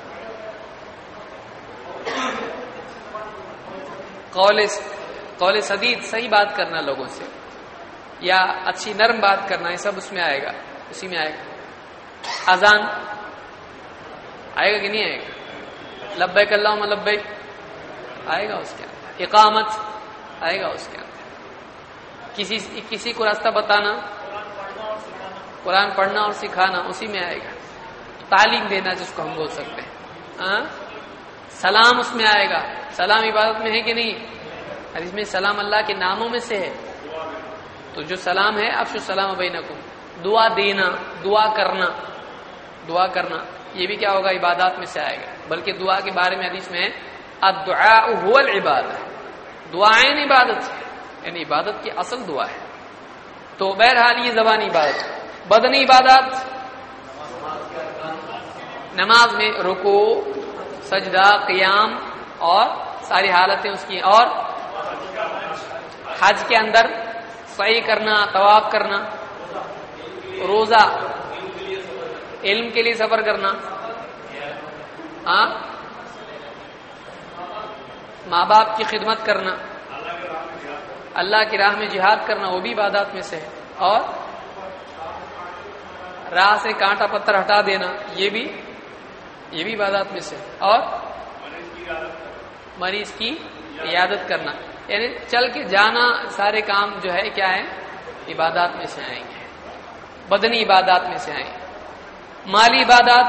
قول قول سدید، صحیح بات کرنا لوگوں سے، یا اچھی نرم بات کرنا، یہ سب اس میں آئے گا، اسی میں آئے گا۔ اذان آئے گا کہ نہیں آئے گا؟ لبیک اللہم لبیک آئے گا اس کے اندر۔ اقامت آئے گا اس کے اندر۔ کسی کسی کو راستہ بتانا، قرآن پڑھنا اور سکھانا، اسی میں آئے گا۔ تعلیم دینا جس کو ہم بول سکتے ہیں، ہاں سلام اس میں آئے گا۔ سلام عبادت میں ہے کہ نہیں؟ حدیث میں سلام اللہ کے ناموں میں سے ہے، تو جو سلام ہے افشوا السلام بینکم، دعا دینا، دعا کرنا، دعا کرنا یہ بھی کیا ہوگا؟ عبادات میں سے آئے گا۔ بلکہ دعا کے بارے میں حدیث میں ہے الدعاء هو العبادہ، دعائیں عبادت ہے، یعنی عبادت کی اصل دعا ہے۔ تو بہرحال یہ زبانی عبادت۔ بدنی عبادات، نماز میں رکوع، سجدہ، قیام اور ساری حالتیں اس کی، اور حج کے اندر سعی کرنا، طواف کرنا، روزہ، علم کے لیے سفر کرنا، ہاں ماں باپ کی خدمت کرنا، اللہ کی راہ میں جہاد کرنا، وہ بھی عبادات میں سے ہے۔ اور راہ سے کانٹا پتھر ہٹا دینا، یہ بھی یہ بھی عبادات میں سے۔ اور مریض کی عیادت کرنا، یعنی چل کے جانا، سارے کام جو ہے کیا ہے؟ عبادات میں سے آئیں گے، بدنی عبادات میں سے آئیں گے۔ مالی عبادات،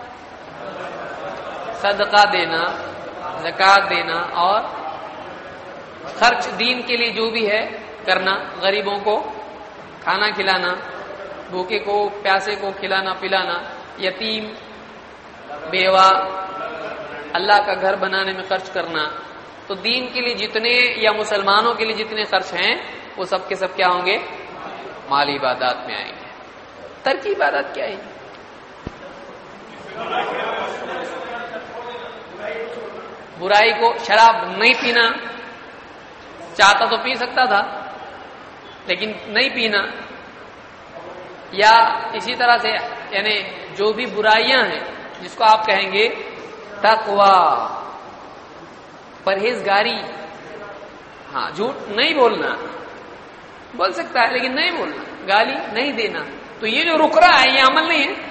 صدقہ دینا، زکوٰۃ دینا، اور خرچ دین کے لیے جو بھی ہے کرنا، غریبوں کو کھانا کھلانا، بھوکے کو پیاسے کو کھلانا پلانا، یتیم بیوہ، اللہ کا گھر بنانے میں خرچ کرنا۔ تو دین کے لیے جتنے یا مسلمانوں کے لیے جتنے خرچ ہیں وہ سب کے سب کیا ہوں گے؟ مالی عبادات میں آئیں گے۔ ترکی عبادت کیا ہے؟ برائی کو، شراب نہیں پینا، چاہتا تو پی سکتا تھا لیکن نہیں پینا، یا اسی طرح سے یعنی جو بھی برائیاں ہیں جس کو آپ کہیں گے تقوی، پرہیزگاری، ہاں جھوٹ نہیں بولنا، بول سکتا ہے لیکن نہیں بولنا، گالی نہیں دینا، تو یہ جو رک رہا ہے یہ عمل نہیں ہے.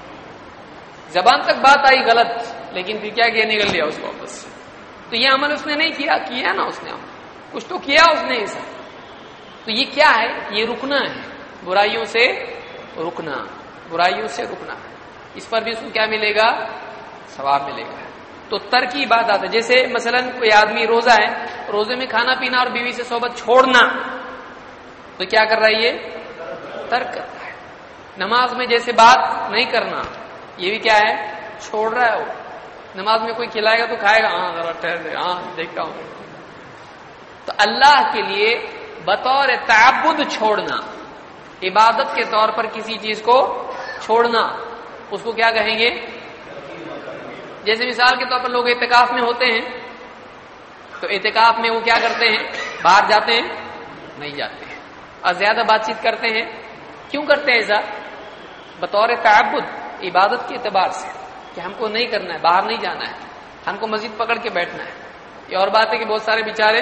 زبان تک بات آئی غلط، لیکن پھر کیا کیا، نکل لیا اس کو واپس. تو یہ عمل اس نے نہیں کیا کیا نا، اس نے عمل کچھ تو کیا اس نے ایسا. تو یہ کیا ہے، یہ رکنا ہے، برائیوں سے رکنا، برائیوں سے رکنا. اس پر بھی اس کو کیا ملے گا، ثواب ملے گا. تو ترک عبادت ہے. جیسے مثلا کوئی آدمی روزہ ہے، روزے میں کھانا پینا اور بیوی سے صحبت چھوڑنا، تو کیا کر رہا ہے، یہ ترک کر رہا ہے. نماز میں جیسے بات نہیں کرنا، یہ بھی کیا ہے، چھوڑ رہا ہے. وہ نماز میں کوئی کھلائے گا تو کھائے گا، ہاں ذرا ٹھہر دے، ہاں دیکھتا ہوں. تو اللہ کے لیے بطور تعبد چھوڑنا، عبادت کے طور پر کسی چیز کو چھوڑنا، اس کو کیا کہیں گے. جیسے مثال کے طور پر لوگ اعتکاف میں ہوتے ہیں، تو اعتکاف میں وہ کیا کرتے ہیں، باہر جاتے ہیں، نہیں جاتے ہیں، اور زیادہ بات چیت کرتے ہیں. کیوں کرتے ہیں ایسا، بطور تعبد، عبادت کے اعتبار سے کہ ہم کو نہیں کرنا ہے، باہر نہیں جانا ہے، ہم کو مسجد پکڑ کے بیٹھنا ہے. یہ اور بات ہے کہ بہت سارے بیچارے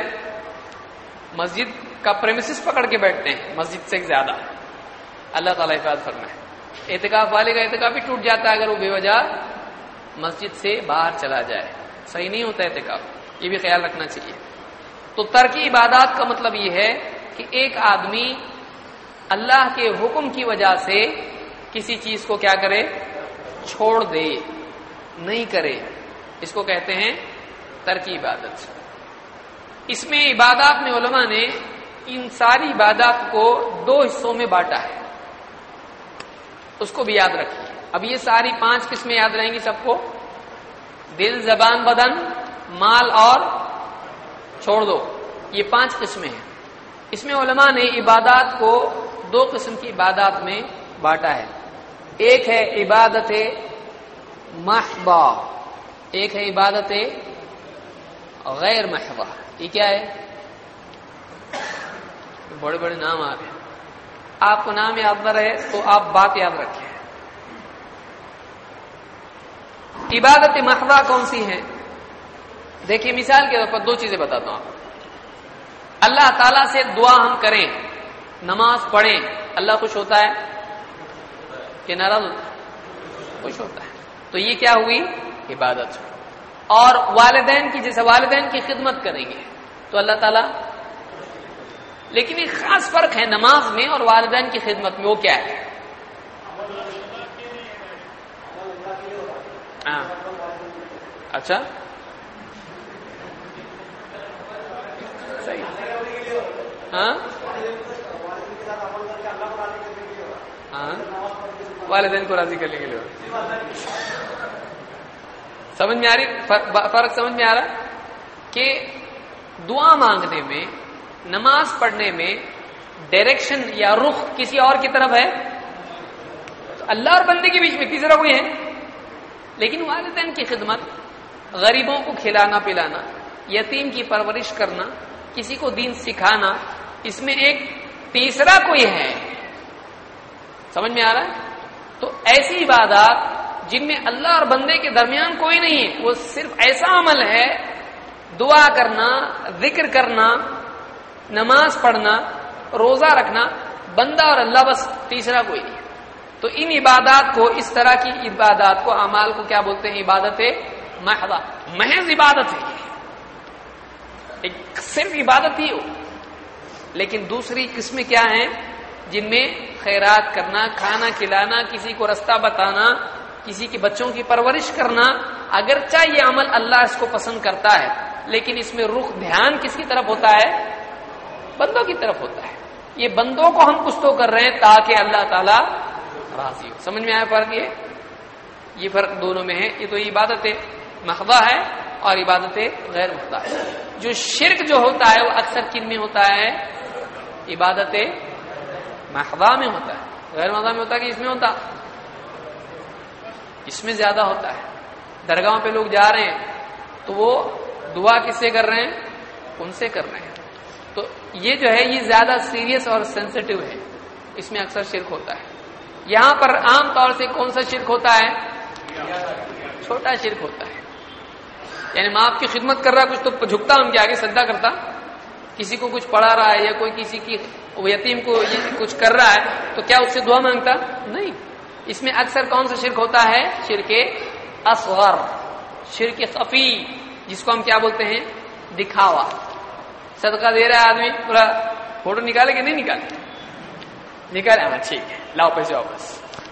مسجد کا پریمیسس پکڑ کے بیٹھتے ہیں مسجد سے زیادہ. اللہ تعالیٰ حفاظت فرمائے. اعتکاف والے کا اعتکاف بھی ٹوٹ جاتا ہے اگر وہ بے وجہ مسجد سے باہر چلا جائے. صحیح نہیں ہوتا اعتکاف، یہ بھی خیال رکھنا چاہیے. تو ترک عبادات کا مطلب یہ ہے کہ ایک آدمی اللہ کے حکم کی وجہ سے کسی چیز کو کیا کرے، چھوڑ دے، نہیں کرے. اس کو کہتے ہیں ترک عبادت. اس میں عبادات میں علماء نے ان ساری عبادات کو دو حصوں میں بانٹا ہے، اس کو بھی یاد رکھیے. اب یہ ساری پانچ قسمیں یاد رہیں گی سب کو، دل، زبان، بدن، مال اور چھوڑ دو. یہ پانچ قسمیں ہیں. اس میں علماء نے عبادات کو دو قسم کی عبادات میں بانٹا ہے. ایک ہے عبادت محضہ، ایک ہے عبادت غیر محضہ. یہ کیا ہے، بڑے بڑے نام آ رہے ہیں. آپ کو نام یاد نہ رہے تو آپ بات یاد رکھیں. عبادت محضہ کون سی ہے؟ دیکھیے مثال کے طور پر دو چیزیں بتاتا ہوں. اللہ تعالیٰ سے دعا ہم کریں، نماز پڑھیں، اللہ خوش ہوتا ہے کہ ناراض ہوتا ہے؟ خوش ہوتا ہے. تو یہ کیا ہوئی، عبادت. اور والدین کی، جیسے والدین کی خدمت کریں گے تو اللہ تعالیٰ، لیکن ایک خاص فرق ہے نماز میں اور والدین کی خدمت میں. وہ کیا ہے؟ ہاں اچھا صحیح. ہاں ہاں والدین کو راضی کرنے کے لیے. سمجھ میں آ رہی فرق؟ سمجھ میں آ رہا کہ دعا مانگنے میں، نماز پڑھنے میں ڈائریکشن یا رخ کسی اور کی طرف ہے، اللہ اور بندے کے بیچ میں تیسرا کوئی ہے. لیکن والدین کی خدمت، غریبوں کو کھلانا پلانا، یتیم کی پرورش کرنا، کسی کو دین سکھانا، اس میں ایک تیسرا کوئی ہے. سمجھ میں آ رہا ہے؟ تو ایسی عبادات جن میں اللہ اور بندے کے درمیان کوئی نہیں ہے، وہ صرف ایسا عمل ہے، دعا کرنا، ذکر کرنا، نماز پڑھنا، روزہ رکھنا، بندہ اور اللہ، بس تیسرا کوئی نہیں. تو ان عبادات کو، اس طرح کی عبادات کو، اعمال کو کیا بولتے ہیں؟ عبادت محضہ. محض عبادت ہے، ایک صرف عبادت ہی ہو. لیکن دوسری قسمیں کیا ہیں؟ جن میں خیرات کرنا، کھانا کھلانا، کسی کو رستہ بتانا، کسی کے بچوں کی پرورش کرنا. اگرچہ یہ عمل اللہ اس کو پسند کرتا ہے، لیکن اس میں رخ، دھیان کس کی طرف ہوتا ہے؟ بندوں کی طرف ہوتا ہے. یہ بندوں کو ہم کچھ تو کر رہے ہیں تاکہ اللہ تعالی راضی ہو. سمجھ میں آیا فرق؟ یہ یہ فرق دونوں میں ہے. یہ تو عبادت محضہ ہے اور عبادت غیر محضہ ہے. جو شرک جو ہوتا ہے وہ اکثر کن میں ہوتا ہے؟ عبادت محضہ میں ہوتا ہے. غیر محضہ میں ہوتا ہے کہ اس میں ہوتا؟ اس میں زیادہ ہوتا ہے. درگاہوں پہ لوگ جا رہے ہیں تو وہ دعا کس سے کر رہے ہیں؟ ان سے کر رہے ہیں. تو یہ جو ہے یہ زیادہ سیریس اور سینسیٹیو ہے، اس میں اکثر شرک ہوتا ہے. یہاں پر عام طور سے کون سا شرک ہوتا ہے؟ چھوٹا شرک ہوتا ہے، یعنی میں آپ کی خدمت کر رہا کچھ تو جھکتا ان کے آگے سجدہ کرتا، کسی کو کچھ پڑھا رہا ہے یا کوئی کسی کی یتیم کو کچھ کر رہا ہے تو کیا اس سے دعا مانگتا؟ نہیں۔ اس میں اکثر کون سا شرک ہوتا ہے؟ شرک اصغر، شرک خفی، جس کو ہم کیا بولتے ہیں؟ دکھاوا۔ صدقہ دے رہا ہے آدمی، پورا فوٹو نکالے کہ نہیں نکالے؟ نکالے، ہاں ٹھیک ہے، لاؤ پیسے واپس۔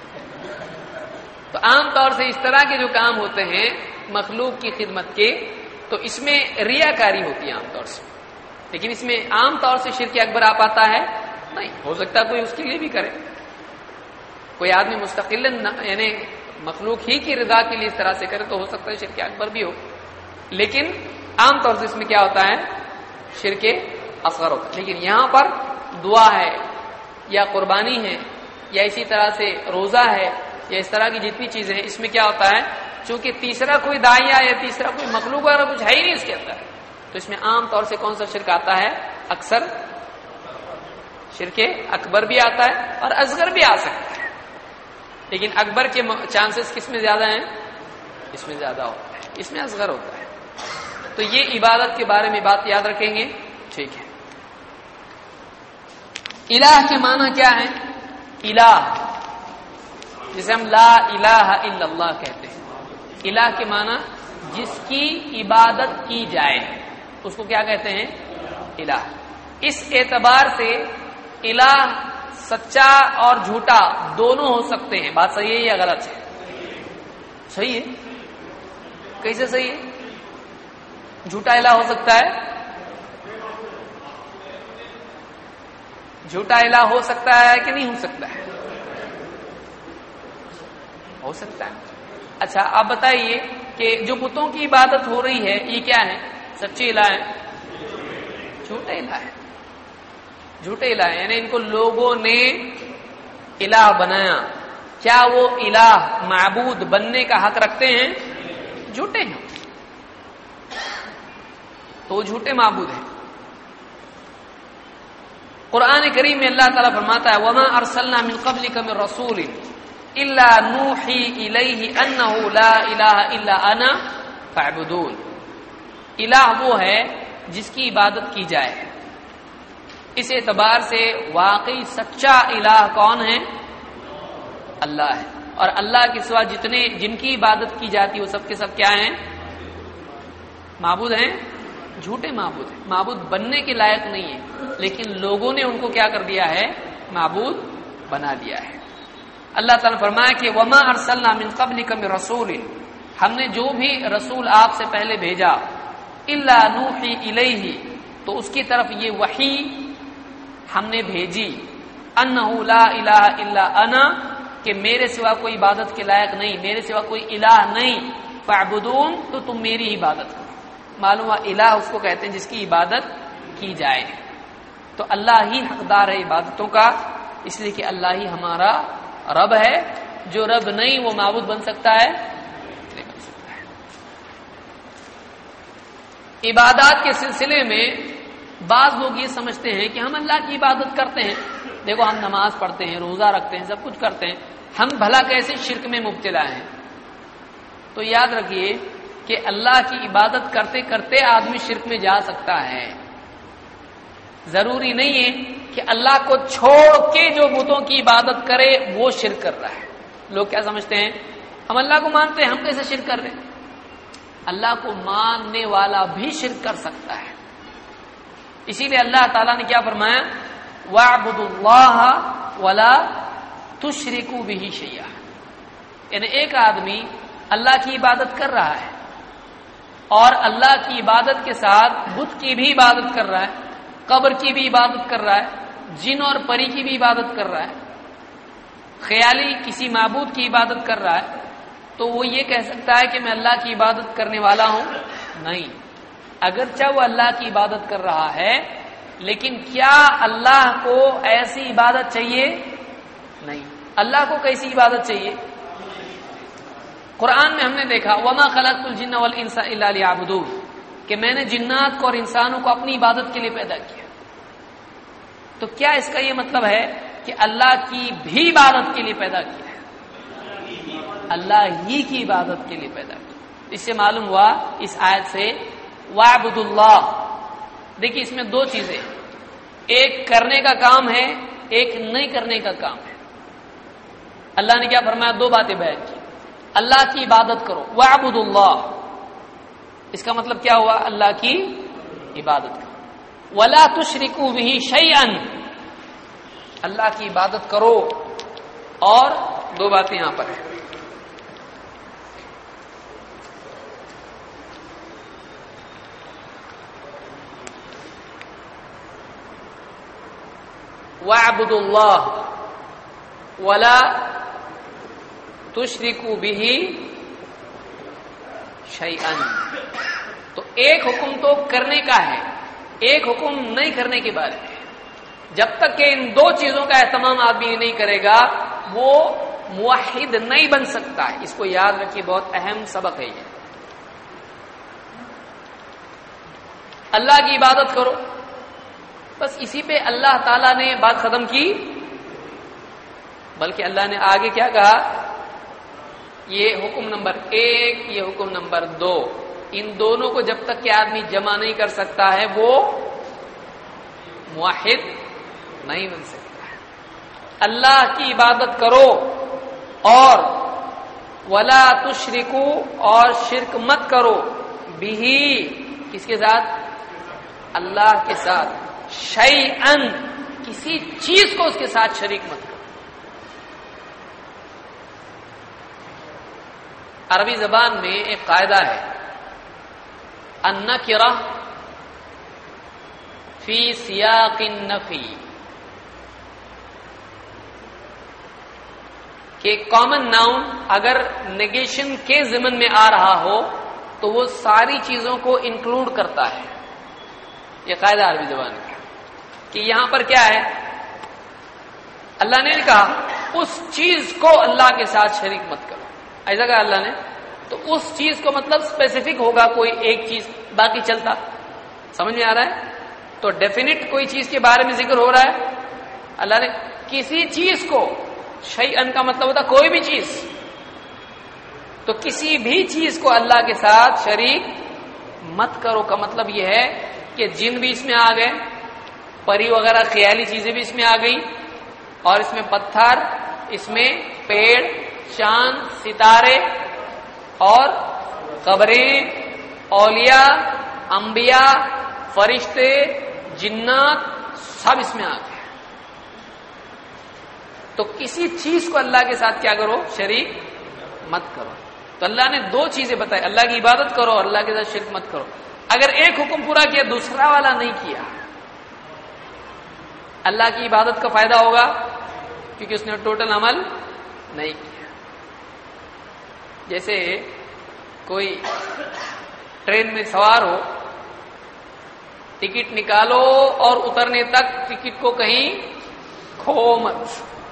تو عام طور سے اس طرح کے جو کام ہوتے ہیں مخلوق کی خدمت کے، تو اس میں ریاکاری ہوتی ہے عام طور سے، لیکن اس میں عام طور سے شرک اکبر آ پاتا ہے نہیں۔ ہو سکتا ہے کوئی اس کے لیے بھی کرے، کوئی آدمی مستقل یعنی مخلوق ہی کی رضا کے لیے اس طرح سے کرے تو ہو سکتا ہے شرک اکبر بھی ہو، لیکن عام طور سے اس میں کیا ہوتا ہے؟ شرک اصغر ہوتا ہے۔ لیکن یہاں پر دعا ہے یا قربانی ہے یا اسی طرح سے روزہ ہے یا اس طرح کی جتنی چیزیں ہیں، اس میں کیا ہوتا ہے؟ چونکہ تیسرا کوئی داعیہ یا تیسرا کوئی مخلوق وغیرہ کچھ ہے ہی نہیں اس کے اندر، تو اس میں عام طور سے کون سا شرک آتا ہے؟ اکثر شرک اکبر بھی آتا ہے اور اصغر بھی آ سکتا ہے، لیکن اکبر کے چانسز کس میں زیادہ ہیں؟ اس میں زیادہ ہوتا ہے، اس میں اصغر ہوتا ہے۔ تو یہ عبادت کے بارے میں بات یاد رکھیں گے، ٹھیک ہے۔ الہ کے معنی کیا ہے؟ الہ جسے ہم لا الہ الا اللہ کہتے ہیں، الہ کے معنی جس کی عبادت کی جائے اس کو کیا کہتے ہیں؟ الہ۔ اس اعتبار سے الہ سچا اور جھوٹا دونوں ہو سکتے ہیں، بات صحیح ہے یا غلط ہے؟ صحیح ہے۔ کیسے صحیح ہے؟ جھوٹا الہ ہو سکتا ہے؟ جھوٹا الہ ہو سکتا ہے کہ نہیں ہو سکتا ہے؟ ہو سکتا ہے۔ اچھا آپ بتائیے کہ جو بتوں کی عبادت ہو رہی ہے یہ کیا ہے؟ سچی الہ ہے؟ جھوٹے الہ ہے، جھوٹے الہ ہے، یعنی ان کو لوگوں نے الہ بنایا۔ کیا وہ الہ معبود بننے کا حق رکھتے ہیں؟ جھوٹے ہیں، تو وہ جھوٹے معبود ہیں۔ قرآن کریم میں اللہ تعالیٰ فرماتا ہے وَمَا أَرْسَلْنَا مِن قَبْلِكَ مِن رَّسُولٍ إِلَّا نُوحِي إِلَيْهِ أَنَّهُ لَا إِلَٰهَ إِلَّا أَنَا فَاعْبُدُونِ۔ الہ وہ ہے جس کی عبادت کی جائے، اس اعتبار سے واقعی سچا الہ کون ہے؟ اللہ ہے، اور اللہ کے سوا جتنے جن کی عبادت کی جاتی ہے وہ سب کے سب کیا ہیں؟ معبود ہیں، جھوٹے معبود ہیں، معبود بننے کے لائق نہیں ہے، لیکن لوگوں نے ان کو کیا کر دیا ہے؟ معبود بنا دیا ہے۔ اللہ تعالیٰ نے فرمایا کہ وما ارسلنا من قبلک من رسول، ہم نے جو بھی رسول آپ سے پہلے بھیجا، الا نوحی الیہ، تو اس کی طرف یہ وحی ہم نے بھیجی، انہ لا الہ الا انا، کہ میرے سوا کوئی عبادت کے لائق نہیں، میرے سوا کوئی الہ نہیں، فاعبدون، تو تم میری عبادت کرو۔ معلوم ہوا الہ اس کو کہتے ہیں جس کی عبادت کی جائے، تو اللہ ہی حقدار ہے عبادتوں کا، اس لیے کہ اللہ ہی ہمارا رب ہے، جو رب نہیں وہ معبود بن سکتا ہے؟ نہیں بن سکتا ہے۔ عبادات کے سلسلے میں بعض لوگ یہ سمجھتے ہیں کہ ہم اللہ کی عبادت کرتے ہیں، دیکھو ہم نماز پڑھتے ہیں، روزہ رکھتے ہیں، سب کچھ کرتے ہیں، ہم بھلا کیسے شرک میں مبتلا ہیں؟ تو یاد رکھیے کہ اللہ کی عبادت کرتے کرتے آدمی شرک میں جا سکتا ہے، ضروری نہیں ہے کہ اللہ کو چھوڑ کے جو بتوں کی عبادت کرے وہ شرک کر رہا ہے۔ لوگ کیا سمجھتے ہیں؟ ہم اللہ کو مانتے ہیں، ہم کیسے شرک کر رہے ہیں؟ اللہ کو ماننے والا بھی شرک کر سکتا ہے، اسی لیے اللہ تعالیٰ نے کیا فرمایا؟ وَاعْبُدُوا اللَّهَ وَلَا تُشْرِكُوا بِهِ شَيْئًا، یعنی ایک آدمی اللہ کی عبادت کر رہا ہے اور اللہ کی عبادت کے ساتھ بت کی بھی عبادت کر رہا ہے، قبر کی بھی عبادت کر رہا ہے، جن اور پری کی بھی عبادت کر رہا ہے، خیالی کسی معبود کی عبادت کر رہا ہے، تو وہ یہ کہہ سکتا ہے کہ میں اللہ کی عبادت کرنے والا ہوں؟ نہیں، اگرچہ وہ اللہ کی عبادت کر رہا ہے، لیکن کیا اللہ کو ایسی عبادت چاہیے؟ نہیں۔ اللہ کو کیسی عبادت چاہیے؟ قرآن میں ہم نے دیکھا وَمَا خَلَقْتُ الْجِنَّ وَالْإِنسَ إِلَّا لِيَعْبُدُونِ، کہ میں نے جنات کو اور انسانوں کو اپنی عبادت کے لیے پیدا کیا۔ تو کیا اس کا یہ مطلب ہے کہ اللہ کی بھی عبادت کے لیے پیدا کیا ہے، اللہ ہی کی عبادت کے لیے پیدا کیا. اس سے معلوم ہوا اس آیت سے وَاعْبُدُ اللَّهَ. دیکھیے اس میں دو چیزیں، ایک کرنے کا کام ہے، ایک نہیں کرنے کا کام ہے. اللہ نے کیا فرمایا؟ دو باتیں بیان کی. اللہ کی عبادت کرو، وَاعْبُدُ اللَّهَ، اس کا مطلب کیا ہوا؟ اللہ کی عبادت کرو. وَلَا تُشْرِكُوا بِهِ شَيْئًا، اللہ کی عبادت کرو. اور دو باتیں یہاں پر ہیں. وَاعْبُدُوا اللَّهَ وَلَا تُشْرِكُوا بِهِ شَيْئًا. تو ایک حکم تو کرنے کا ہے، ایک حکم نہیں کرنے کے بارے میں. جب تک کہ ان دو چیزوں کا اہتمام آدمی نہیں کرے گا وہ موحد نہیں بن سکتا ہے. اس کو یاد رکھیے، بہت اہم سبق ہے یہ. اللہ کی عبادت کرو، بس اسی پہ اللہ تعالیٰ نے بات ختم کی. بلکہ اللہ نے آگے کیا کہا؟ یہ حکم نمبر ایک، یہ حکم نمبر دو، ان دونوں کو جب تک کہ آدمی جمع نہیں کر سکتا ہے وہ موحد نہیں بن سکتا ہے. اللہ کی عبادت کرو اور ولا تشرکو، اور شرک مت کرو، بھی کس کے ساتھ؟ اللہ کے ساتھ. شیئن، کسی چیز کو اس کے ساتھ شریک مت کرو. عربی زبان میں ایک قاعدہ ہے، النکرہ فی سیاق النفی، کہ کامن ناؤن اگر نیگیشن کے ضمن میں آ رہا ہو تو وہ ساری چیزوں کو انکلوڈ کرتا ہے. یہ قاعدہ عربی زبان کا کہ یہاں پر کیا ہے؟ اللہ نے کہا اس چیز کو اللہ کے ساتھ شریک مت کرو، ایسا کہا اللہ نے. تو اس چیز کو مطلب اسپیسیفک ہوگا کوئی ایک چیز، باقی چلتا. سمجھ میں آ رہا ہے؟ تو ڈیفینٹ کوئی چیز کے بارے میں ذکر ہو رہا ہے. اللہ نے کسی چیز کو، شیئن کا مطلب ہوتا کوئی بھی چیز، تو کسی بھی چیز کو اللہ کے ساتھ شریک مت کرو کا مطلب یہ ہے کہ جن بھی اس میں آ گئے، پری وغیرہ خیالی چیزیں بھی اس میں آ گئی، اور اس میں پتھر، اس میں پیڑ، چاند، ستارے اور قبریں، اولیاء، انبیاء، فرشتے، جنات، سب اس میں آ گئے. تو کسی چیز کو اللہ کے ساتھ کیا کرو؟ شریک مت کرو. تو اللہ نے دو چیزیں بتائی، اللہ کی عبادت کرو اور اللہ کے ساتھ شرک مت کرو. اگر ایک حکم پورا کیا دوسرا والا نہیں کیا، اللہ کی عبادت کا فائدہ ہوگا کیونکہ اس نے ٹوٹل عمل نہیں کیا. جیسے کوئی ٹرین میں سوار ہو، ٹکٹ نکالو اور اترنے تک ٹکٹ کو کہیں کھو مت.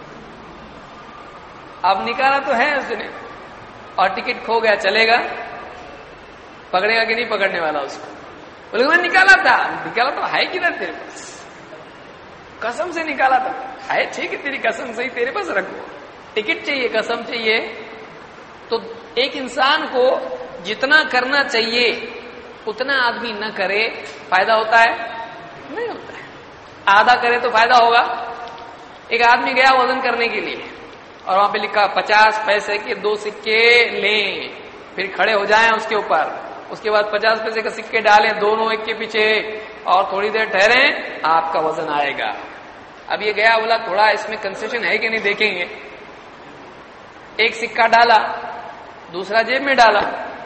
اب نکالا تو ہے اس نے اور ٹکٹ کھو گیا، چلے گا؟ پکڑے گا کہ نہیں پکڑنے والا اس کو؟ بولے میں نکالا تھا. نکالا تو ہے کدھر تیرے پاس؟ قسم سے نکالا تھا. ہے ٹھیک ہے، تیری قسم صحیح، تیرے پاس رکھو. ٹکٹ چاہیے، قسم چاہیے. تو ایک انسان کو جتنا کرنا چاہیے اتنا آدمی نہ کرے، فائدہ ہوتا ہے؟ نہیں ہوتا ہے. آدھا کرے تو فائدہ ہوگا. ایک آدمی گیا وزن کرنے کے لیے اور وہاں پہ لکھا پچاس پیسے کے دو سکے لیں، پھر کھڑے ہو جائیں اس کے اوپر، اس کے بعد پچاس پیسے کا سکے ڈالیں دونوں ایک کے پیچھے اور تھوڑی دیر ٹھہریں، آپ کا وزن آئے گا. اب یہ گیا بولا تھوڑا اس میں کنسیشن ہے کہ نہیں دیکھیں گے. ایک سکہ ڈالا، دوسرا جیب میں ڈالا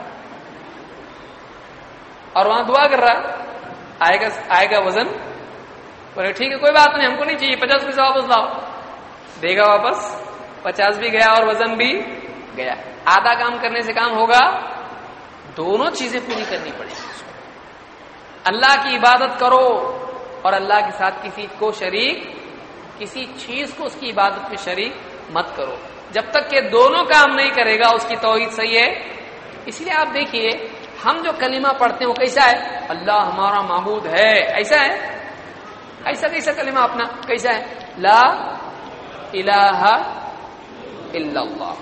اور وہاں دعا کر رہا، آئے گا آئے گا وزن. بولے ٹھیک ہے کوئی بات نہیں، ہم کو نہیں چاہیے، پچاس پیسہ واپس لاؤ. دے گا واپس، پچاس بھی گیا اور وزن بھی گیا. آدھا کام کرنے سے کام ہوگا؟ دونوں چیزیں پوری کرنی پڑیں گی. اللہ کی عبادت کرو اور اللہ کے ساتھ کسی کو شریک، کسی چیز کو اس کی عبادت میں شریک مت کرو. جب تک کہ دونوں کام نہیں کرے گا اس کی توحید صحیح ہے. اس لیے آپ دیکھیے ہم جو کلمہ پڑھتے ہیں وہ کیسا ہے؟ اللہ ہمارا معبود ہے، ایسا ہے؟ ایسا کیسا کلمہ اپنا کیسا ہے؟ لا الہ الا اللہ.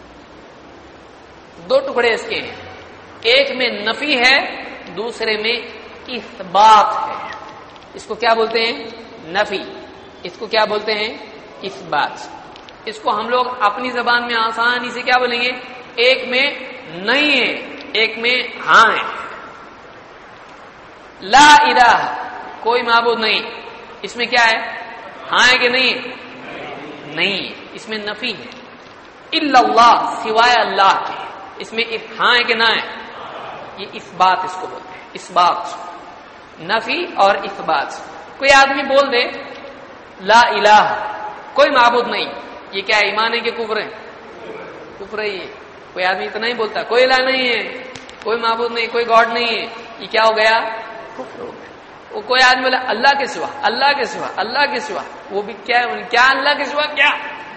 دو ٹکڑے اس کے ہیں، ایک میں نفی ہے، دوسرے میں اثبات ہے. اس کو کیا بولتے ہیں؟ نفی. اس کو کیا بولتے ہیں؟ اثبات. اس کو ہم لوگ اپنی زبان میں آسانی سے کیا بولیں گے؟ ایک میں نہیں ہے، ایک میں ہاں ہے. لا الہ، کوئی معبود نہیں، اس میں کیا ہے؟ ہاں ہے کہ نہیں؟ نہیں، اس میں نفی ہے. الا اللہ، سوائے اللہ کے، اس میں ہاں ہے کہ نہ ہے؟ یہ اثبات اس کو بولتے ہیں. اثبات، نفی اور اثبات. کوئی آدمی بول دے لا الہ، کوئی معبود نہیں، یہ کیا ایمان ہے کہ کفر ہے؟ کفر ہی ہے. کوئی آدمی اتنا ہی بولتا کوئی الہ نہیں ہے، کوئی معبود نہیں، کوئی گاڈ نہیں ہے، یہ کیا ہو گیا؟ کفر ہو گیا. وہ کوئی آدمی بولا اللہ کے سوا، اللہ کے سوا، اللہ کے سوا، وہ بھی کیا ہے؟ کیا اللہ کے سوا کیا؟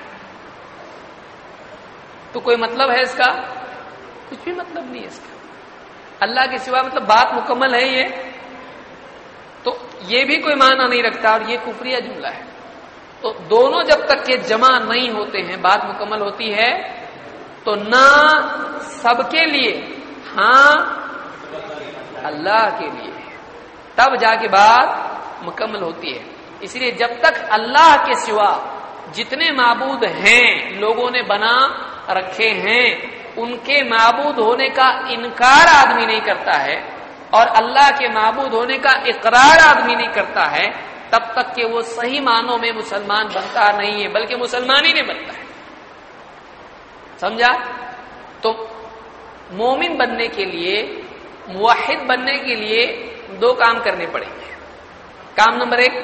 تو کوئی مطلب ہے اس کا؟ کچھ بھی مطلب نہیں ہے اس کا. اللہ کے سوا مطلب بات مکمل ہے یہ؟ تو یہ بھی کوئی معنی نہیں رکھتا اور یہ کفریہ جملہ ہے. تو دونوں جب تک کہ جمع نہیں ہوتے ہیں، بات مکمل ہوتی ہے، تو نہ سب کے لیے ہاں اللہ کے لیے، تب جا کے بات مکمل ہوتی ہے. اس لیے جب تک اللہ کے سوا جتنے معبود ہیں لوگوں نے بنا رکھے ہیں، ان کے معبود ہونے کا انکار آدمی نہیں کرتا ہے اور اللہ کے معبود ہونے کا اقرار آدمی نہیں کرتا ہے، تب تک کہ وہ صحیح معنوں میں مسلمان بنتا نہیں ہے، بلکہ مسلمان ہی نہیں بنتا ہے. سمجھا؟ تو مومن بننے کے لیے، موحد بننے کے لیے دو کام کرنے پڑیں گے. کام نمبر ایک،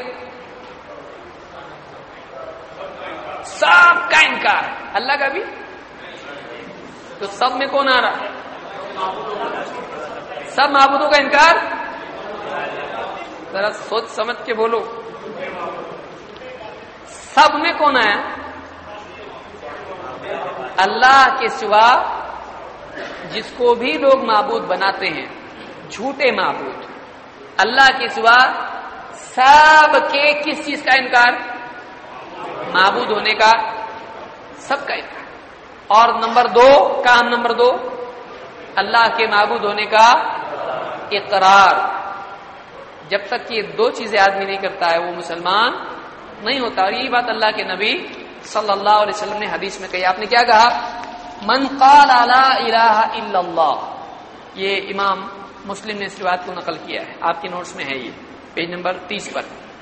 سب کا انکار. اللہ کا بھی؟ تو سب میں کون آ رہا؟ سب معبودوں کا انکار. ذرا سوچ سمجھ کے بولو. سب میں کون آیا؟ اللہ کے سوا جس کو بھی لوگ معبود بناتے ہیں، جھوٹے معبود، اللہ کے سوا سب کے کس چیز کا انکار؟ معبود ہونے کا، سب کا انکار. اور نمبر دو، کام نمبر دو، اللہ کے معبود ہونے کا اقرار. جب تک یہ دو چیزیں آدمی نہیں کرتا ہے وہ مسلمان نہیں ہوتا. اور یہی بات اللہ کے نبی صلی اللہ علیہ وسلم نے حدیث میں کہی. آپ نے کیا کہا؟ من قال لا الہ الا اللہ. یہ امام مسلم نے اس روایت کو نقل کیا ہے، آپ کے نوٹس میں ہے، یہ پیج نمبر تیس پر،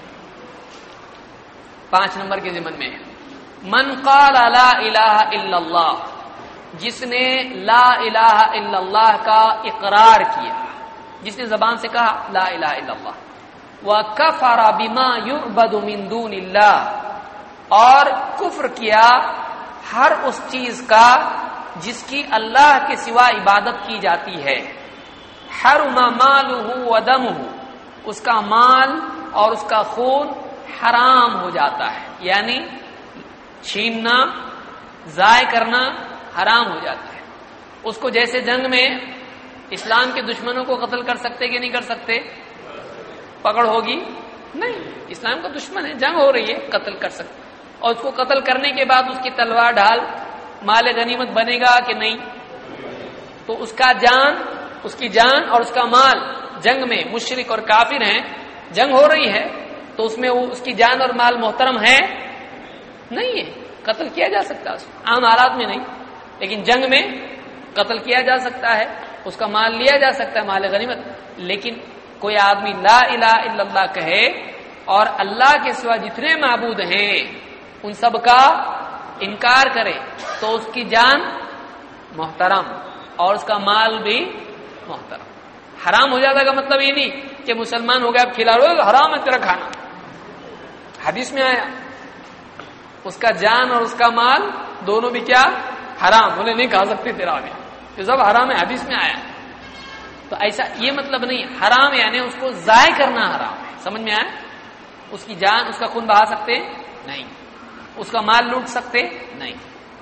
پانچ نمبر کے ضمن میں ہے. من قال لا الہ الا اللہ، جس نے لا الہ الا اللہ کا اقرار کیا، جس نے زبان سے کہا لا الہ الا اللہ. وَكَفَرَ بِمَا يُعْبَدُ مِن دُونِ اللَّهِ، اور کفر کیا ہر اس چیز کا جس کی اللہ کے سوا عبادت کی جاتی ہے. حرم مالہ ودمہ، اس کا مال اور اس کا خون حرام ہو جاتا ہے، یعنی چھیننا، ضائع کرنا حرام ہو جاتا ہے. اس کو جیسے جنگ میں اسلام کے دشمنوں کو قتل کر سکتے کہ نہیں کر سکتے؟ پکڑ ہوگی نہیں، اسلام کا دشمن ہے، جنگ ہو رہی ہے، قتل کر سکتے. اور اس کو قتل کرنے کے بعد اس کی تلوار ڈھال مال غنیمت بنے گا کہ نہیں؟ تو اس کا جان، اس کی جان اور اس کا مال جنگ میں مشرک اور کافر ہیں، جنگ ہو رہی ہے، تو اس میں وہ اس کی جان اور مال محترم ہے نہیں ہے. قتل کیا جا سکتا ہے، عام حالات میں نہیں، لیکن جنگ میں قتل کیا جا سکتا ہے، اس کا مال لیا جا سکتا ہے، مال غنیمت. لیکن کوئی آدمی لا الہ الا اللہ کہے اور اللہ کے سوا جتنے معبود ہیں ان سب کا انکار کرے تو اس کی جان محترم اور اس کا مال بھی محترم. حرام ہو جاتا کا مطلب یہ نہیں کہ مسلمان ہو گیا اب کھلا رہو، حرام ہے تیرا کھانا. حدیث میں آیا اس کا جان اور اس کا مال دونوں بھی کیا؟ حرام. بولے نہیں کھا سکتے تیرا آگے، یہ سب حرام ہے، حدیث میں آیا. تو ایسا یہ مطلب نہیں، حرام یعنی اس کو ضائع کرنا حرام ہے. سمجھ میں آیا؟ اس کی جان، اس کا خون بہا سکتے نہیں، اس کا مال لوٹ سکتے نہیں.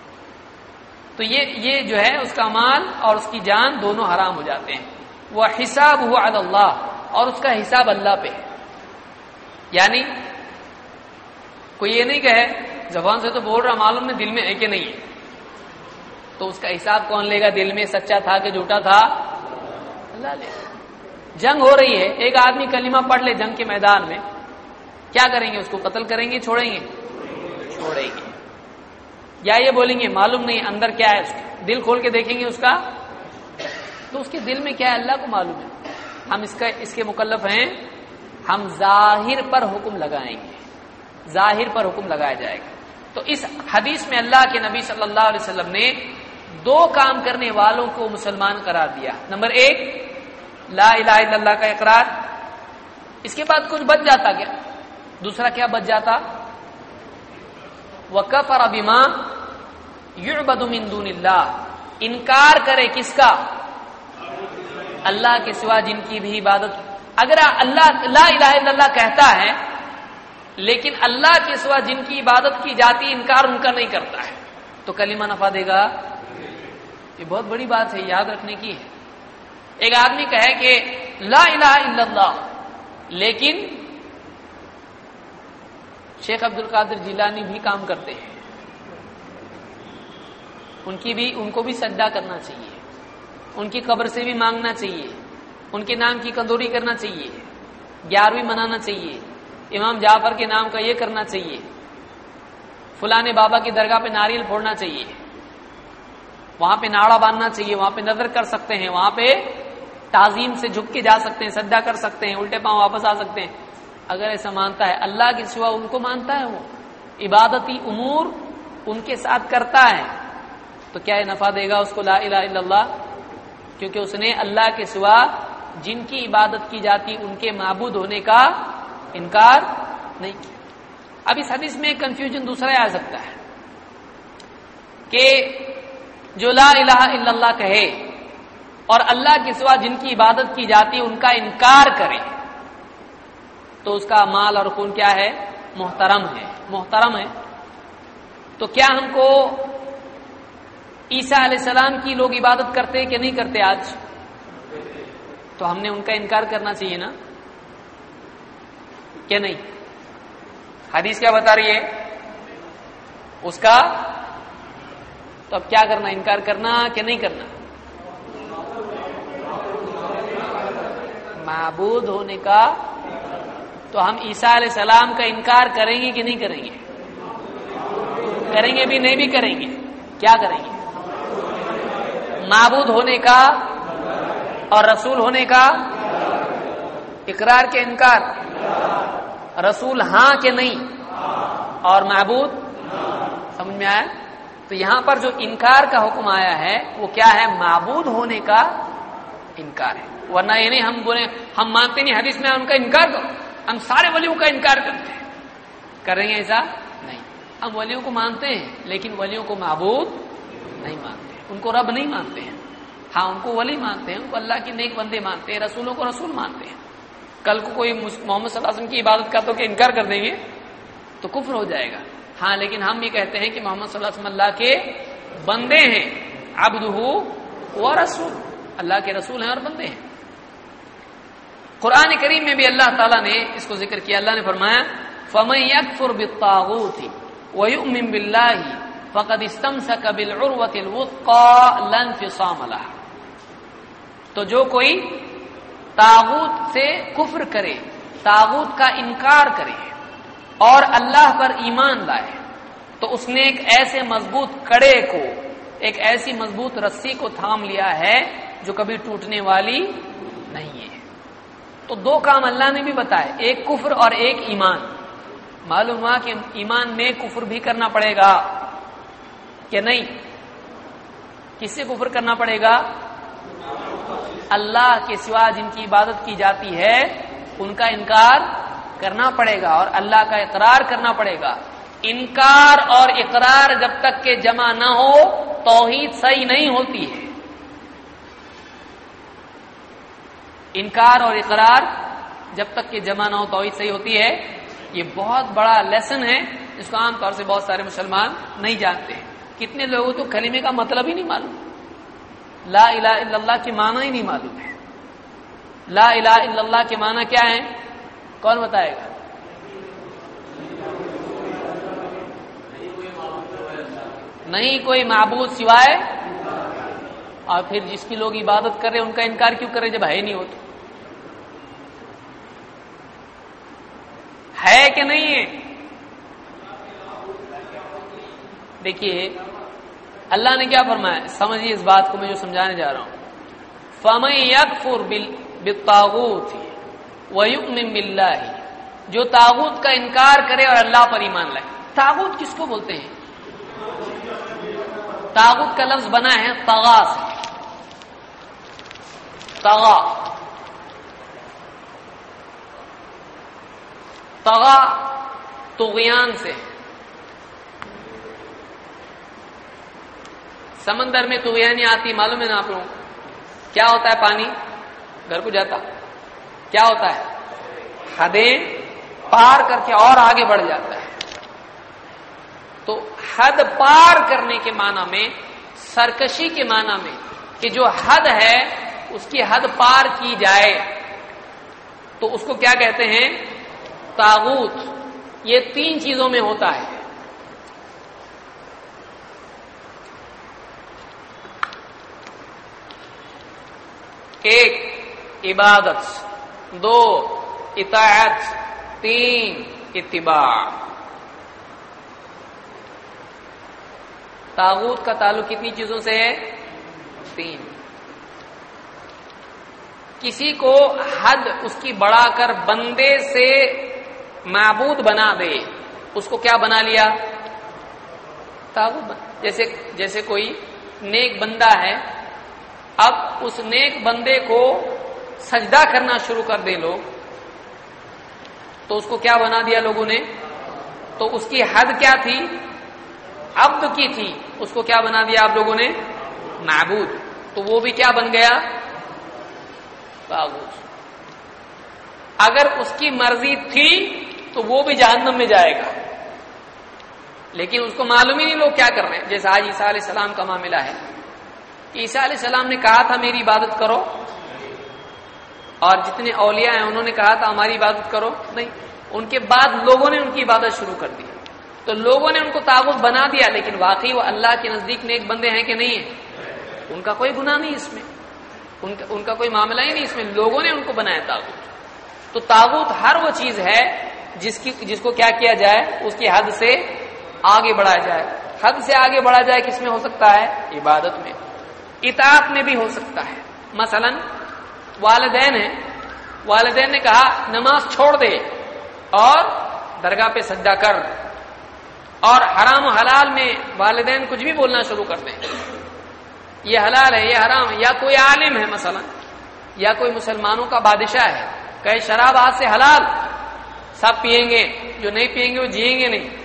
تو یہ یہ جو ہے اس کا مال اور اس کی جان دونوں حرام ہو جاتے ہیں. وہ حساب ہوا علی اللہ، اور اس کا حساب اللہ پہ. یعنی کوئی یہ نہیں کہے زبان سے تو بول رہا، معلوم نہیں دل میں ہے کہ نہیں ہے، تو اس کا حساب کون لے گا؟ دل میں سچا تھا کہ جھوٹا تھا؟ اللہ لے گا۔ جنگ ہو رہی ہے، ایک آدمی کلمہ پڑھ لے جنگ کے میدان میں، کیا کریں گے؟ اس کو قتل کریں گے؟ چھوڑیں گے؟ چھوڑیں گے۔ یا یہ بولیں گے معلوم نہیں اندر کیا ہے، اس کا دل کھول کے دیکھیں گے اس کا، تو اس کے دل میں کیا ہے اللہ کو معلوم ہے۔ ہم اس کا اس کے مکلف ہیں، ہم ظاہر پر حکم لگائیں گے، ظاہر پر حکم لگایا جائے گا۔ تو اس حدیث میں اللہ کے نبی صلی اللہ علیہ وسلم نے دو کام کرنے والوں کو مسلمان قرار دیا۔ نمبر ایک، لا الہ الا اللہ کا اقرار، اس کے بعد کچھ بچ جاتا کیا؟ دوسرا کیا بچ جاتا؟ وَكَفَرَ بِمَا يُعْبَدُ مِن دُونِ اللَّهِ، انکار کرے کس کا؟ اللہ کے سوا جن کی بھی عبادت۔ اگر اللہ لا الہ الا اللہ کہتا ہے لیکن اللہ کے سوا جن کی عبادت کی جاتی انکار ان کا نہیں کرتا ہے، تو کلمہ نفع دے گا؟ یہ بہت بڑی بات ہے، یاد رکھنے کی ہے۔ ایک آدمی کہے کہ لا الہ الا اللہ، لیکن شیخ عبد القادر جیلانی بھی کام کرتے ہیں، ان کی بھی ان کو بھی سجدہ کرنا چاہیے، ان کی قبر سے بھی مانگنا چاہیے، ان کے نام کی کندوری کرنا چاہیے، گیارہویں منانا چاہیے، امام جعفر کے نام کا یہ کرنا چاہیے، فلانے بابا کی درگاہ پہ ناریل پھوڑنا چاہیے، وہاں پہ ناڑا باندھنا چاہیے، وہاں پہ نظر کر سکتے ہیں، وہاں پہ تعظیم سے جھک کے جا سکتے ہیں، سجدہ کر سکتے ہیں، الٹے پاؤں واپس آ سکتے ہیں۔ اگر ایسا مانتا ہے، اللہ کے سوا ان کو مانتا ہے، وہ عبادتی امور ان کے ساتھ کرتا ہے، تو کیا یہ نفع دے گا اس کو لا الہ الا اللہ؟ کیونکہ اس نے اللہ کے سوا جن کی عبادت کی جاتی ان کے معبود ہونے کا انکار نہیں کیا۔ اب اس حدیث میں کنفیوژن دوسرا آ سکتا ہے کہ جو لا الہ الا اللہ کہے اور اللہ کے سوا جن کی عبادت کی جاتی ان کا انکار کرے تو اس کا مال اور خون کیا ہے؟ محترم ہے، محترم ہے۔ تو کیا ہم کو عیسیٰ علیہ السلام کی لوگ عبادت کرتے کہ نہیں کرتے آج؟ تو ہم نے ان کا انکار کرنا چاہیے نا، کہ نہیں؟ حدیث کیا بتا رہی ہے اس کا؟ تو اب کیا کرنا؟ انکار کرنا کہ نہیں کرنا؟ معبود ہونے کا۔ تو ہم عیسیٰ علیہ السلام کا انکار کریں گے کہ نہیں کریں گے؟ کریں گے بھی نہیں بھی کریں گے؟ کیا کریں گے؟ معبود ہونے کا اور رسول ہونے کا اقرار کے انکار، رسول ہاں کہ نہیں، اور معبود سمجھ میں آیا؟ تو یہاں پر جو انکار کا حکم آیا ہے وہ کیا ہے؟ معبود ہونے کا انکار ہے، ورنہ یہ نہیں ہم بولے ہم مانتے نہیں، حدیث میں ان کا انکار کرو، ہم سارے ولیوں کا انکار کرتے ہیں، کریں گے ایسا نہیں۔ ہم ولیوں کو مانتے ہیں لیکن ولیوں کو معبود نہیں مانتے، ان کو رب نہیں مانتے ہیں۔ ہاں ان کو ولی مانتے ہیں، ان کو اللہ کے نیک بندے مانتے ہیں، رسولوں کو رسول مانتے ہیں۔ کل کو کوئی محمد صلی اللہ علیہ وسلم کی عبادت کرتا ہو کہ انکار کر دیں گے تو کفر ہو جائے گا۔ ہاں لیکن ہم بھی کہتے ہیں کہ محمد صلی اللہ علیہ وسلم اللہ کے بندے ہیں، عبدہ و رسول، اللہ کے رسول ہیں اور بندے ہیں۔ قرآن کریم میں بھی اللہ تعالیٰ نے اس کو ذکر کیا، اللہ نے فرمایا فَمَن يَكْفُرْ بِالطَّاغُوتِ وَيُؤْمِن بِاللَّهِ فَقَدِ اسْتَمْسَكَ بِالْعُرْوَةِ الْوُثْقَىٰ لَا انفِصَامَ لَهَا۔ تو جو کوئی طاغوت سے کفر کرے، طاغوت کا انکار کرے اور اللہ پر ایمان لائے تو اس نے ایک ایسے مضبوط کڑے کو، ایک ایسی مضبوط رسی کو تھام لیا ہے جو کبھی ٹوٹنے والی نہیں ہے۔ تو دو کام اللہ نے بھی بتائے، ایک کفر اور ایک ایمان۔ معلوم ہوا کہ ایمان میں کفر بھی کرنا پڑے گا کہ نہیں؟ کس سے کفر کرنا پڑے گا؟ اللہ کے سوا جن کی عبادت کی جاتی ہے ان کا انکار کرنا پڑے گا اور اللہ کا اقرار کرنا پڑے گا۔ انکار اور اقرار جب تک کہ جمع نہ ہو توحید صحیح نہیں ہوتی ہے۔ انکار اور اقرار جب تک کہ جمع نہ ہو توحید صحیح ہوتی ہے۔ یہ بہت بڑا لیسن ہے جس کو عام طور سے بہت سارے مسلمان نہیں جانتے ہیں۔ کتنے لوگوں تو کلمے کا مطلب ہی نہیں معلوم، لا الہ الا اللہ کے معنی ہی نہیں معلوم ہے۔ لا الہ الا اللہ کے معنی کیا ہے؟ کون بتائے گا؟ نہیں کوئی معبود سوائے، اور پھر جس کی لوگ عبادت کر رہے ہیں ان کا انکار کیوں کرے جب ہے نہیں؟ ہو تو ہے کہ نہیں ہے؟ دیکھیے اللہ نے کیا فرمایا، سمجھیے اس بات کو میں جو سمجھانے جا رہا ہوں. فَمَن يَكْفُرْ بِالطَّاغُوتِ وَيُؤْمِن بِاللَّهِ، جو طاغوت کا انکار کرے اور اللہ پر ایمان لائے. طاغوت کس کو بولتے ہیں؟ طاغوت کا لفظ بنا ہے طغا سے. طغا طغا طغیان سے. سمندر میں طغیانی آتی معلوم ہے نا آپ لوگوں؟ کیا ہوتا ہے؟ پانی گھر کو جاتا، کیا ہوتا ہے؟ حدیں پار کر کے اور آگے بڑھ جاتا ہے. تو حد پار کرنے کے معنی میں، سرکشی کے معنی میں، کہ جو حد ہے اس کی حد پار کی جائے تو اس کو کیا کہتے ہیں؟ طاغوت. یہ تین چیزوں میں ہوتا ہے. ایک عبادت، دو اطاعت، تین اتباع. طاغوت کا تعلق کتنی چیزوں سے ہے؟ تین. کسی کو حد اس کی بڑھا کر بندے سے معبود بنا دے، اس کو کیا بنا لیا؟ طاغوت. جیسے جیسے کوئی نیک بندہ ہے، اب اس نیک بندے کو سجدہ کرنا شروع کر دے لوگ، تو اس کو کیا بنا دیا لوگوں نے؟ تو اس کی حد کیا تھی؟ عبد کی تھی، اس کو کیا بنا دیا آپ لوگوں نے؟ معبود. تو وہ بھی کیا بن گیا؟ طاغوت. اگر اس کی مرضی تھی تو وہ بھی جہنم میں جائے گا، لیکن اس کو معلوم ہی نہیں لوگ کیا کر رہے ہیں. جیسے آج عیسیٰ علیہ السلام کا معاملہ ہے. عیسیٰ علیہ السلام نے کہا تھا میری عبادت کرو، اور جتنے اولیاء ہیں انہوں نے کہا تھا ہماری عبادت کرو، نہیں. ان کے بعد لوگوں نے ان کی عبادت شروع کر دی، تو لوگوں نے ان کو طاغوت بنا دیا. لیکن واقعی وہ اللہ کے نزدیک نیک بندے ہیں کہ نہیں ہیں؟ ان کا کوئی گناہ نہیں اس میں، ان کا, ان کا کوئی معاملہ ہی نہیں اس میں. لوگوں نے ان کو بنایا طاغوت. تو طاغوت ہر وہ چیز ہے جس کی جس کو کیا کیا جائے؟ اس کی حد سے آگے بڑھایا جائے. حد سے آگے بڑھا جائے کس میں ہو سکتا ہے؟ عبادت میں. اطاعت میں بھی ہو سکتا ہے. مثلا والدین ہیں، والدین نے کہا نماز چھوڑ دے اور درگاہ پہ سجدہ کر، اور حرام و حلال میں والدین کچھ بھی بولنا شروع کر دیں، یہ حلال ہے یہ حرام ہے. یا کوئی عالم ہے مثلا، یا کوئی مسلمانوں کا بادشاہ ہے، کہے شراب آج سے حلال، سب پیئیں گے، جو نہیں پیئیں گے وہ جئیں گے نہیں.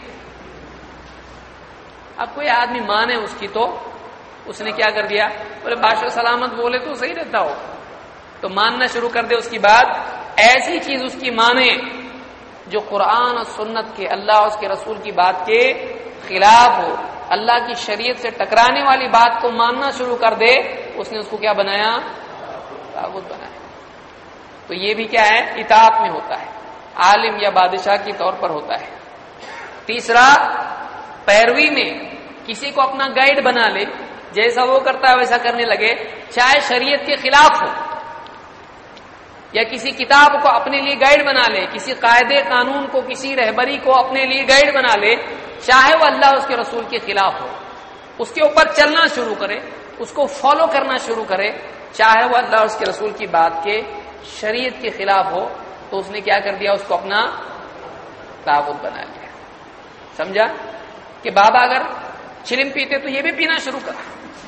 اب کوئی آدمی مانے اس کی، تو اس نے کیا کر دیا؟ بولے بادشاہ سلامت بولے تو صحیح رہتا ہو، تو ماننا شروع کر دے. اس کی بات ایسی چیز اس کی مانے جو قرآن اور سنت کے، اللہ اور اس کے رسول کی بات کے خلاف ہو، اللہ کی شریعت سے ٹکرانے والی بات کو ماننا شروع کر دے، اس نے اس کو کیا بنایا؟ طاغوت بنایا. تو یہ بھی کیا ہے؟ اطاعت میں ہوتا ہے، عالم یا بادشاہ کے طور پر ہوتا ہے. تیسرا پیروی میں، کسی کو اپنا گائیڈ بنا لے، جیسا وہ کرتا ہے ویسا کرنے لگے، چاہے شریعت کے خلاف ہو، یا کسی کتاب کو اپنے لیے گائیڈ بنا لے، کسی قاعدے قانون کو، کسی رہبری کو اپنے لیے گائیڈ بنا لے، چاہے وہ اللہ اس کے رسول کے خلاف ہو، اس کے اوپر چلنا شروع کرے، اس کو فالو کرنا شروع کرے، چاہے وہ اللہ اس کے رسول کی بات کے، شریعت کے خلاف ہو، تو اس نے کیا کر دیا؟ اس کو اپنا طاغوت بنا لیا. سمجھا؟ کہ بابا اگر چلم پیتے تو یہ بھی پینا شروع کرا.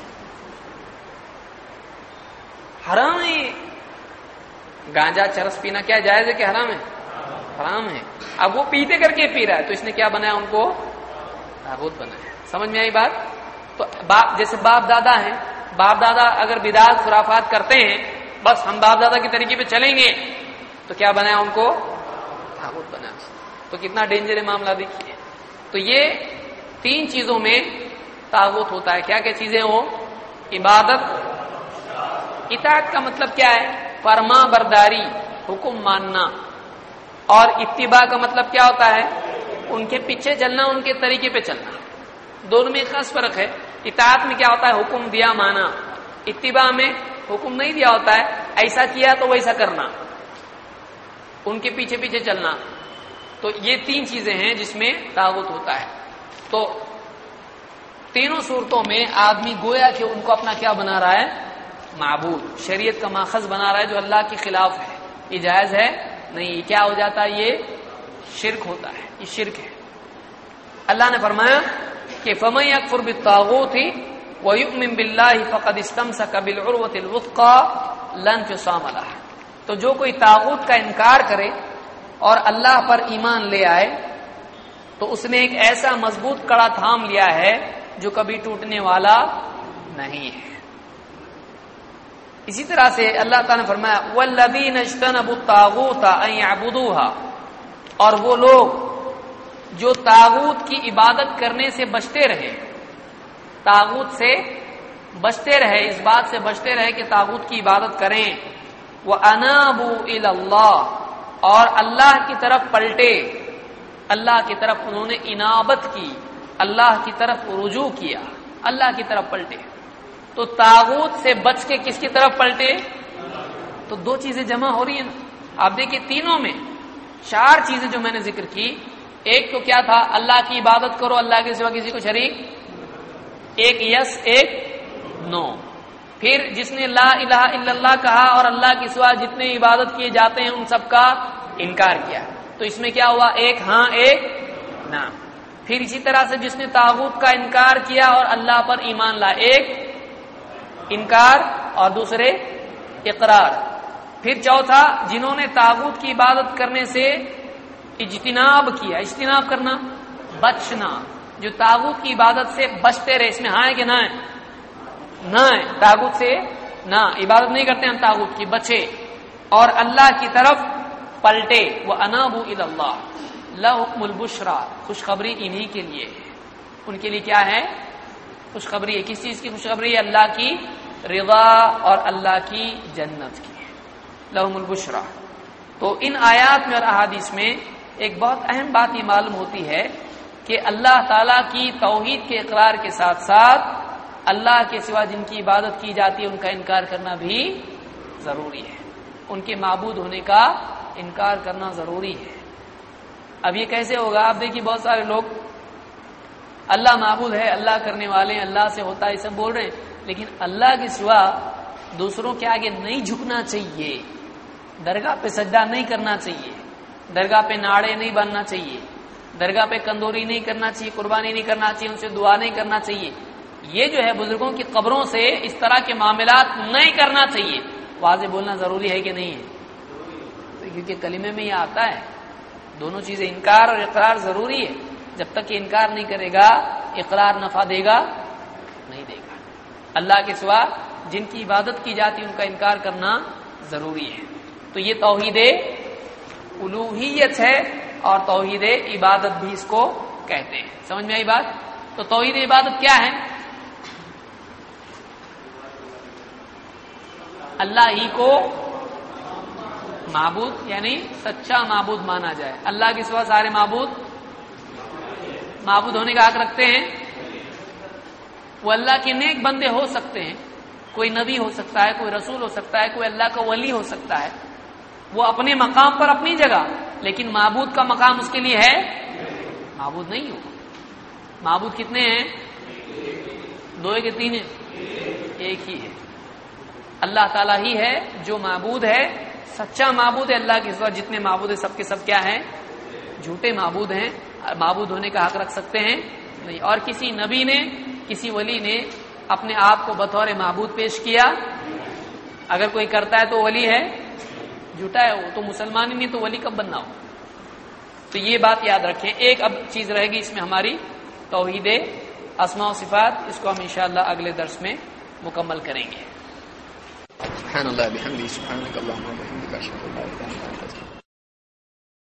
حرام ہے. گانجا چرس پینا کیا جائز ہے کہ حرام ہے؟ حرام ہے. اب وہ پیتے کر کے پی رہا ہے، تو اس نے کیا بنایا؟ ان کو طاغوت بنایا. سمجھ میں آئی بات؟ تو باپ جیسے باپ دادا ہیں، باپ دادا اگر بدعت خرافات کرتے ہیں، بس ہم باپ دادا کے طریقے پہ چلیں گے، تو کیا بنایا؟ ان کو طاغوت بنایا. تو کتنا ڈینجر ہے معاملہ دیکھیے. تو یہ تین چیزوں میں طاغوت ہوتا ہے. کیا کیا چیزیں ہو؟ عبادت. اطاعت کا مطلب کیا ہے؟ فرما برداری، حکم ماننا. اور اتباع کا مطلب کیا ہوتا ہے؟ ان کے پیچھے چلنا، ان کے طریقے پہ چلنا. دونوں میں خاص فرق ہے. اطاعت میں کیا ہوتا ہے؟ حکم دیا مانا. اتباع میں حکم نہیں دیا ہوتا ہے، ایسا کیا تو ویسا کرنا، ان کے پیچھے پیچھے چلنا. تو یہ تین چیزیں ہیں جس میں طاغوت ہوتا ہے. تو تینوں صورتوں میں آدمی گویا کہ ان کو اپنا کیا بنا رہا ہے؟ معبود، شریعت کا ماخذ بنا رہا ہے جو اللہ کے خلاف ہے. یہ جائز ہے نہیں. یہ کیا ہو جاتا ہے؟ یہ شرک ہوتا ہے، یہ شرک ہے. اللہ نے فرمایا کہ فَمَن يَكْفُرْ بِالطَّاغُوتِ وَيُؤْمِن بِاللَّهِ فَقَدِ اسْتَمْسَكَ بِالْعُرْوَةِ الْوُثْقَىٰ لَا انفصام لَهَا. تو جو کوئی طاغوت کا انکار کرے اور اللہ پر ایمان لے آئے تو اس نے ایک ایسا مضبوط کڑا تھام لیا ہے جو کبھی ٹوٹنے والا نہیں ہے. اسی طرح سے اللہ تعالیٰ نے فرمایا وَالَّذِينَ اجْتَنَبُوا الطَّاغُوتَ أَن يَعْبُدُوهَا، اور وہ لوگ جو طاغوت کی عبادت کرنے سے بچتے رہے، طاغوت سے بچتے رہے، اس بات سے بچتے رہے کہ طاغوت کی عبادت کریں. وَأَنَابُوا إِلَى اللَّهِ، اور اللہ کی طرف پلٹے، اللہ کی طرف انہوں نے انابت کی، اللہ کی طرف رجوع کیا، اللہ کی طرف پلٹے. تو طاغوت سے بچ کے کس کی طرف پلٹے؟ تو دو چیزیں جمع ہو رہی ہیں نا. آپ دیکھیں تینوں میں چار چیزیں جو میں نے ذکر کی، ایک تو کیا تھا؟ اللہ کی عبادت کرو، اللہ کے سوا کسی کو شریک، ایک یس ایک نو. پھر جس نے لا الہ الا اللہ کہا اور اللہ کے سوا جتنے عبادت کیے جاتے ہیں ان سب کا انکار کیا، تو اس میں کیا ہوا؟ ایک ہاں ایک نہ. پھر اسی طرح سے جس نے طاغوت کا انکار کیا اور اللہ پر ایمان لا، ایک انکار اور دوسرے اقرار. پھر چوتھا جنہوں نے طاغوت کی عبادت کرنے سے اجتناب کیا، اجتناب کرنا بچنا، جو طاغوت کی عبادت سے بچتے رہے. اس میں ہاں ہے کہ نہ ہے؟ نہ ہے. طاغوت سے نہ عبادت نہیں کرتے ہم، طاغوت کی بچے اور اللہ کی طرف پلٹے. وَأَنَابُوا إِلَى اللَّهِ لَهُمُ الْبُشْرَىٰ، خوشخبری انہی کے لیے ہے. ان کے لیے کیا ہے؟ خوشخبری ہے. کس چیز کی خوشخبری ہے؟ اللہ کی رضا اور اللہ کی جنت کی. لَهُمُ الْبُشْرَىٰ. تو ان آیات میں اور احادیث میں ایک بہت اہم بات یہ معلوم ہوتی ہے کہ اللہ تعالیٰ کی توحید کے اقرار کے ساتھ ساتھ اللہ کے سوا جن کی عبادت کی جاتی ہے ان کا انکار کرنا بھی ضروری ہے. ان کے معبود ہونے کا انکار کرنا ضروری ہے. اب یہ کیسے ہوگا؟ آپ دیکھیے بہت سارے لوگ اللہ معبود ہے، اللہ کرنے والے ہیں، اللہ سے ہوتا ہے، سب بول رہے ہیں، لیکن اللہ کے سوا دوسروں کے آگے نہیں جھکنا چاہیے، درگاہ پہ سجدہ نہیں کرنا چاہیے، درگاہ پہ ناڑے نہیں باندھنا چاہیے، درگاہ پہ کندوری نہیں کرنا چاہیے، قربانی نہیں کرنا چاہیے، ان سے دعا نہیں کرنا چاہیے. یہ جو ہے بزرگوں کی قبروں سے اس طرح کے معاملات نہیں کرنا چاہیے. واضح بولنا ضروری ہے کہ نہیں ہے؟ کیونکہ کلمے میں یہ آتا ہے دونوں چیزیں، انکار اور اقرار ضروری ہے. جب تک کہ انکار نہیں کرے گا اقرار نفع دے گا نہیں دے گا. اللہ کے سوا جن کی عبادت کی جاتی ان کا انکار کرنا ضروری ہے. تو یہ توحید الوہیت ہے اور توحید عبادت بھی اس کو کہتے ہیں. سمجھ میں آئی بات؟ تو توحید عبادت کیا ہے؟ اللہ ہی کو معبود یعنی سچا معبود مانا جائے. اللہ کے سوا سارے معبود معبود ہونے کا حق رکھتے ہیں. وہ اللہ کے نیک بندے ہو سکتے ہیں، کوئی نبی ہو سکتا ہے، کوئی رسول ہو سکتا ہے، کوئی اللہ کا ولی ہو سکتا ہے، وہ اپنے مقام پر اپنی جگہ، لیکن معبود کا مقام اس کے لیے ہے معبود نہیں ہو. معبود کتنے ہیں؟ دو ہے کہ تین ہیں؟ ایک ہی ہے. اللہ تعالیٰ ہی ہے جو معبود ہے، سچا معبود ہے. اللہ کے سوا جتنے معبود ہیں سب کے سب کیا ہیں؟ جھوٹے معبود ہیں. معبود ہونے کا حق رکھ سکتے ہیں نہیں. اور کسی نبی نے، کسی ولی نے اپنے آپ کو بطور معبود پیش کیا؟ اگر کوئی کرتا ہے تو ولی ہے؟ جھوٹا ہے وہ تو مسلمان ہی نہیں، تو ولی کب بننا ہو؟ تو یہ بات یاد رکھیں. ایک اب چیز رہے گی اس میں ہماری توحید اسماء و صفات، اس کو ہم انشاءاللہ اگلے درس میں مکمل کریں گے. سبحان اللہ بحمدہ، سبحانک اللہم و بحمدک، اشہد ان لا الہ الا انت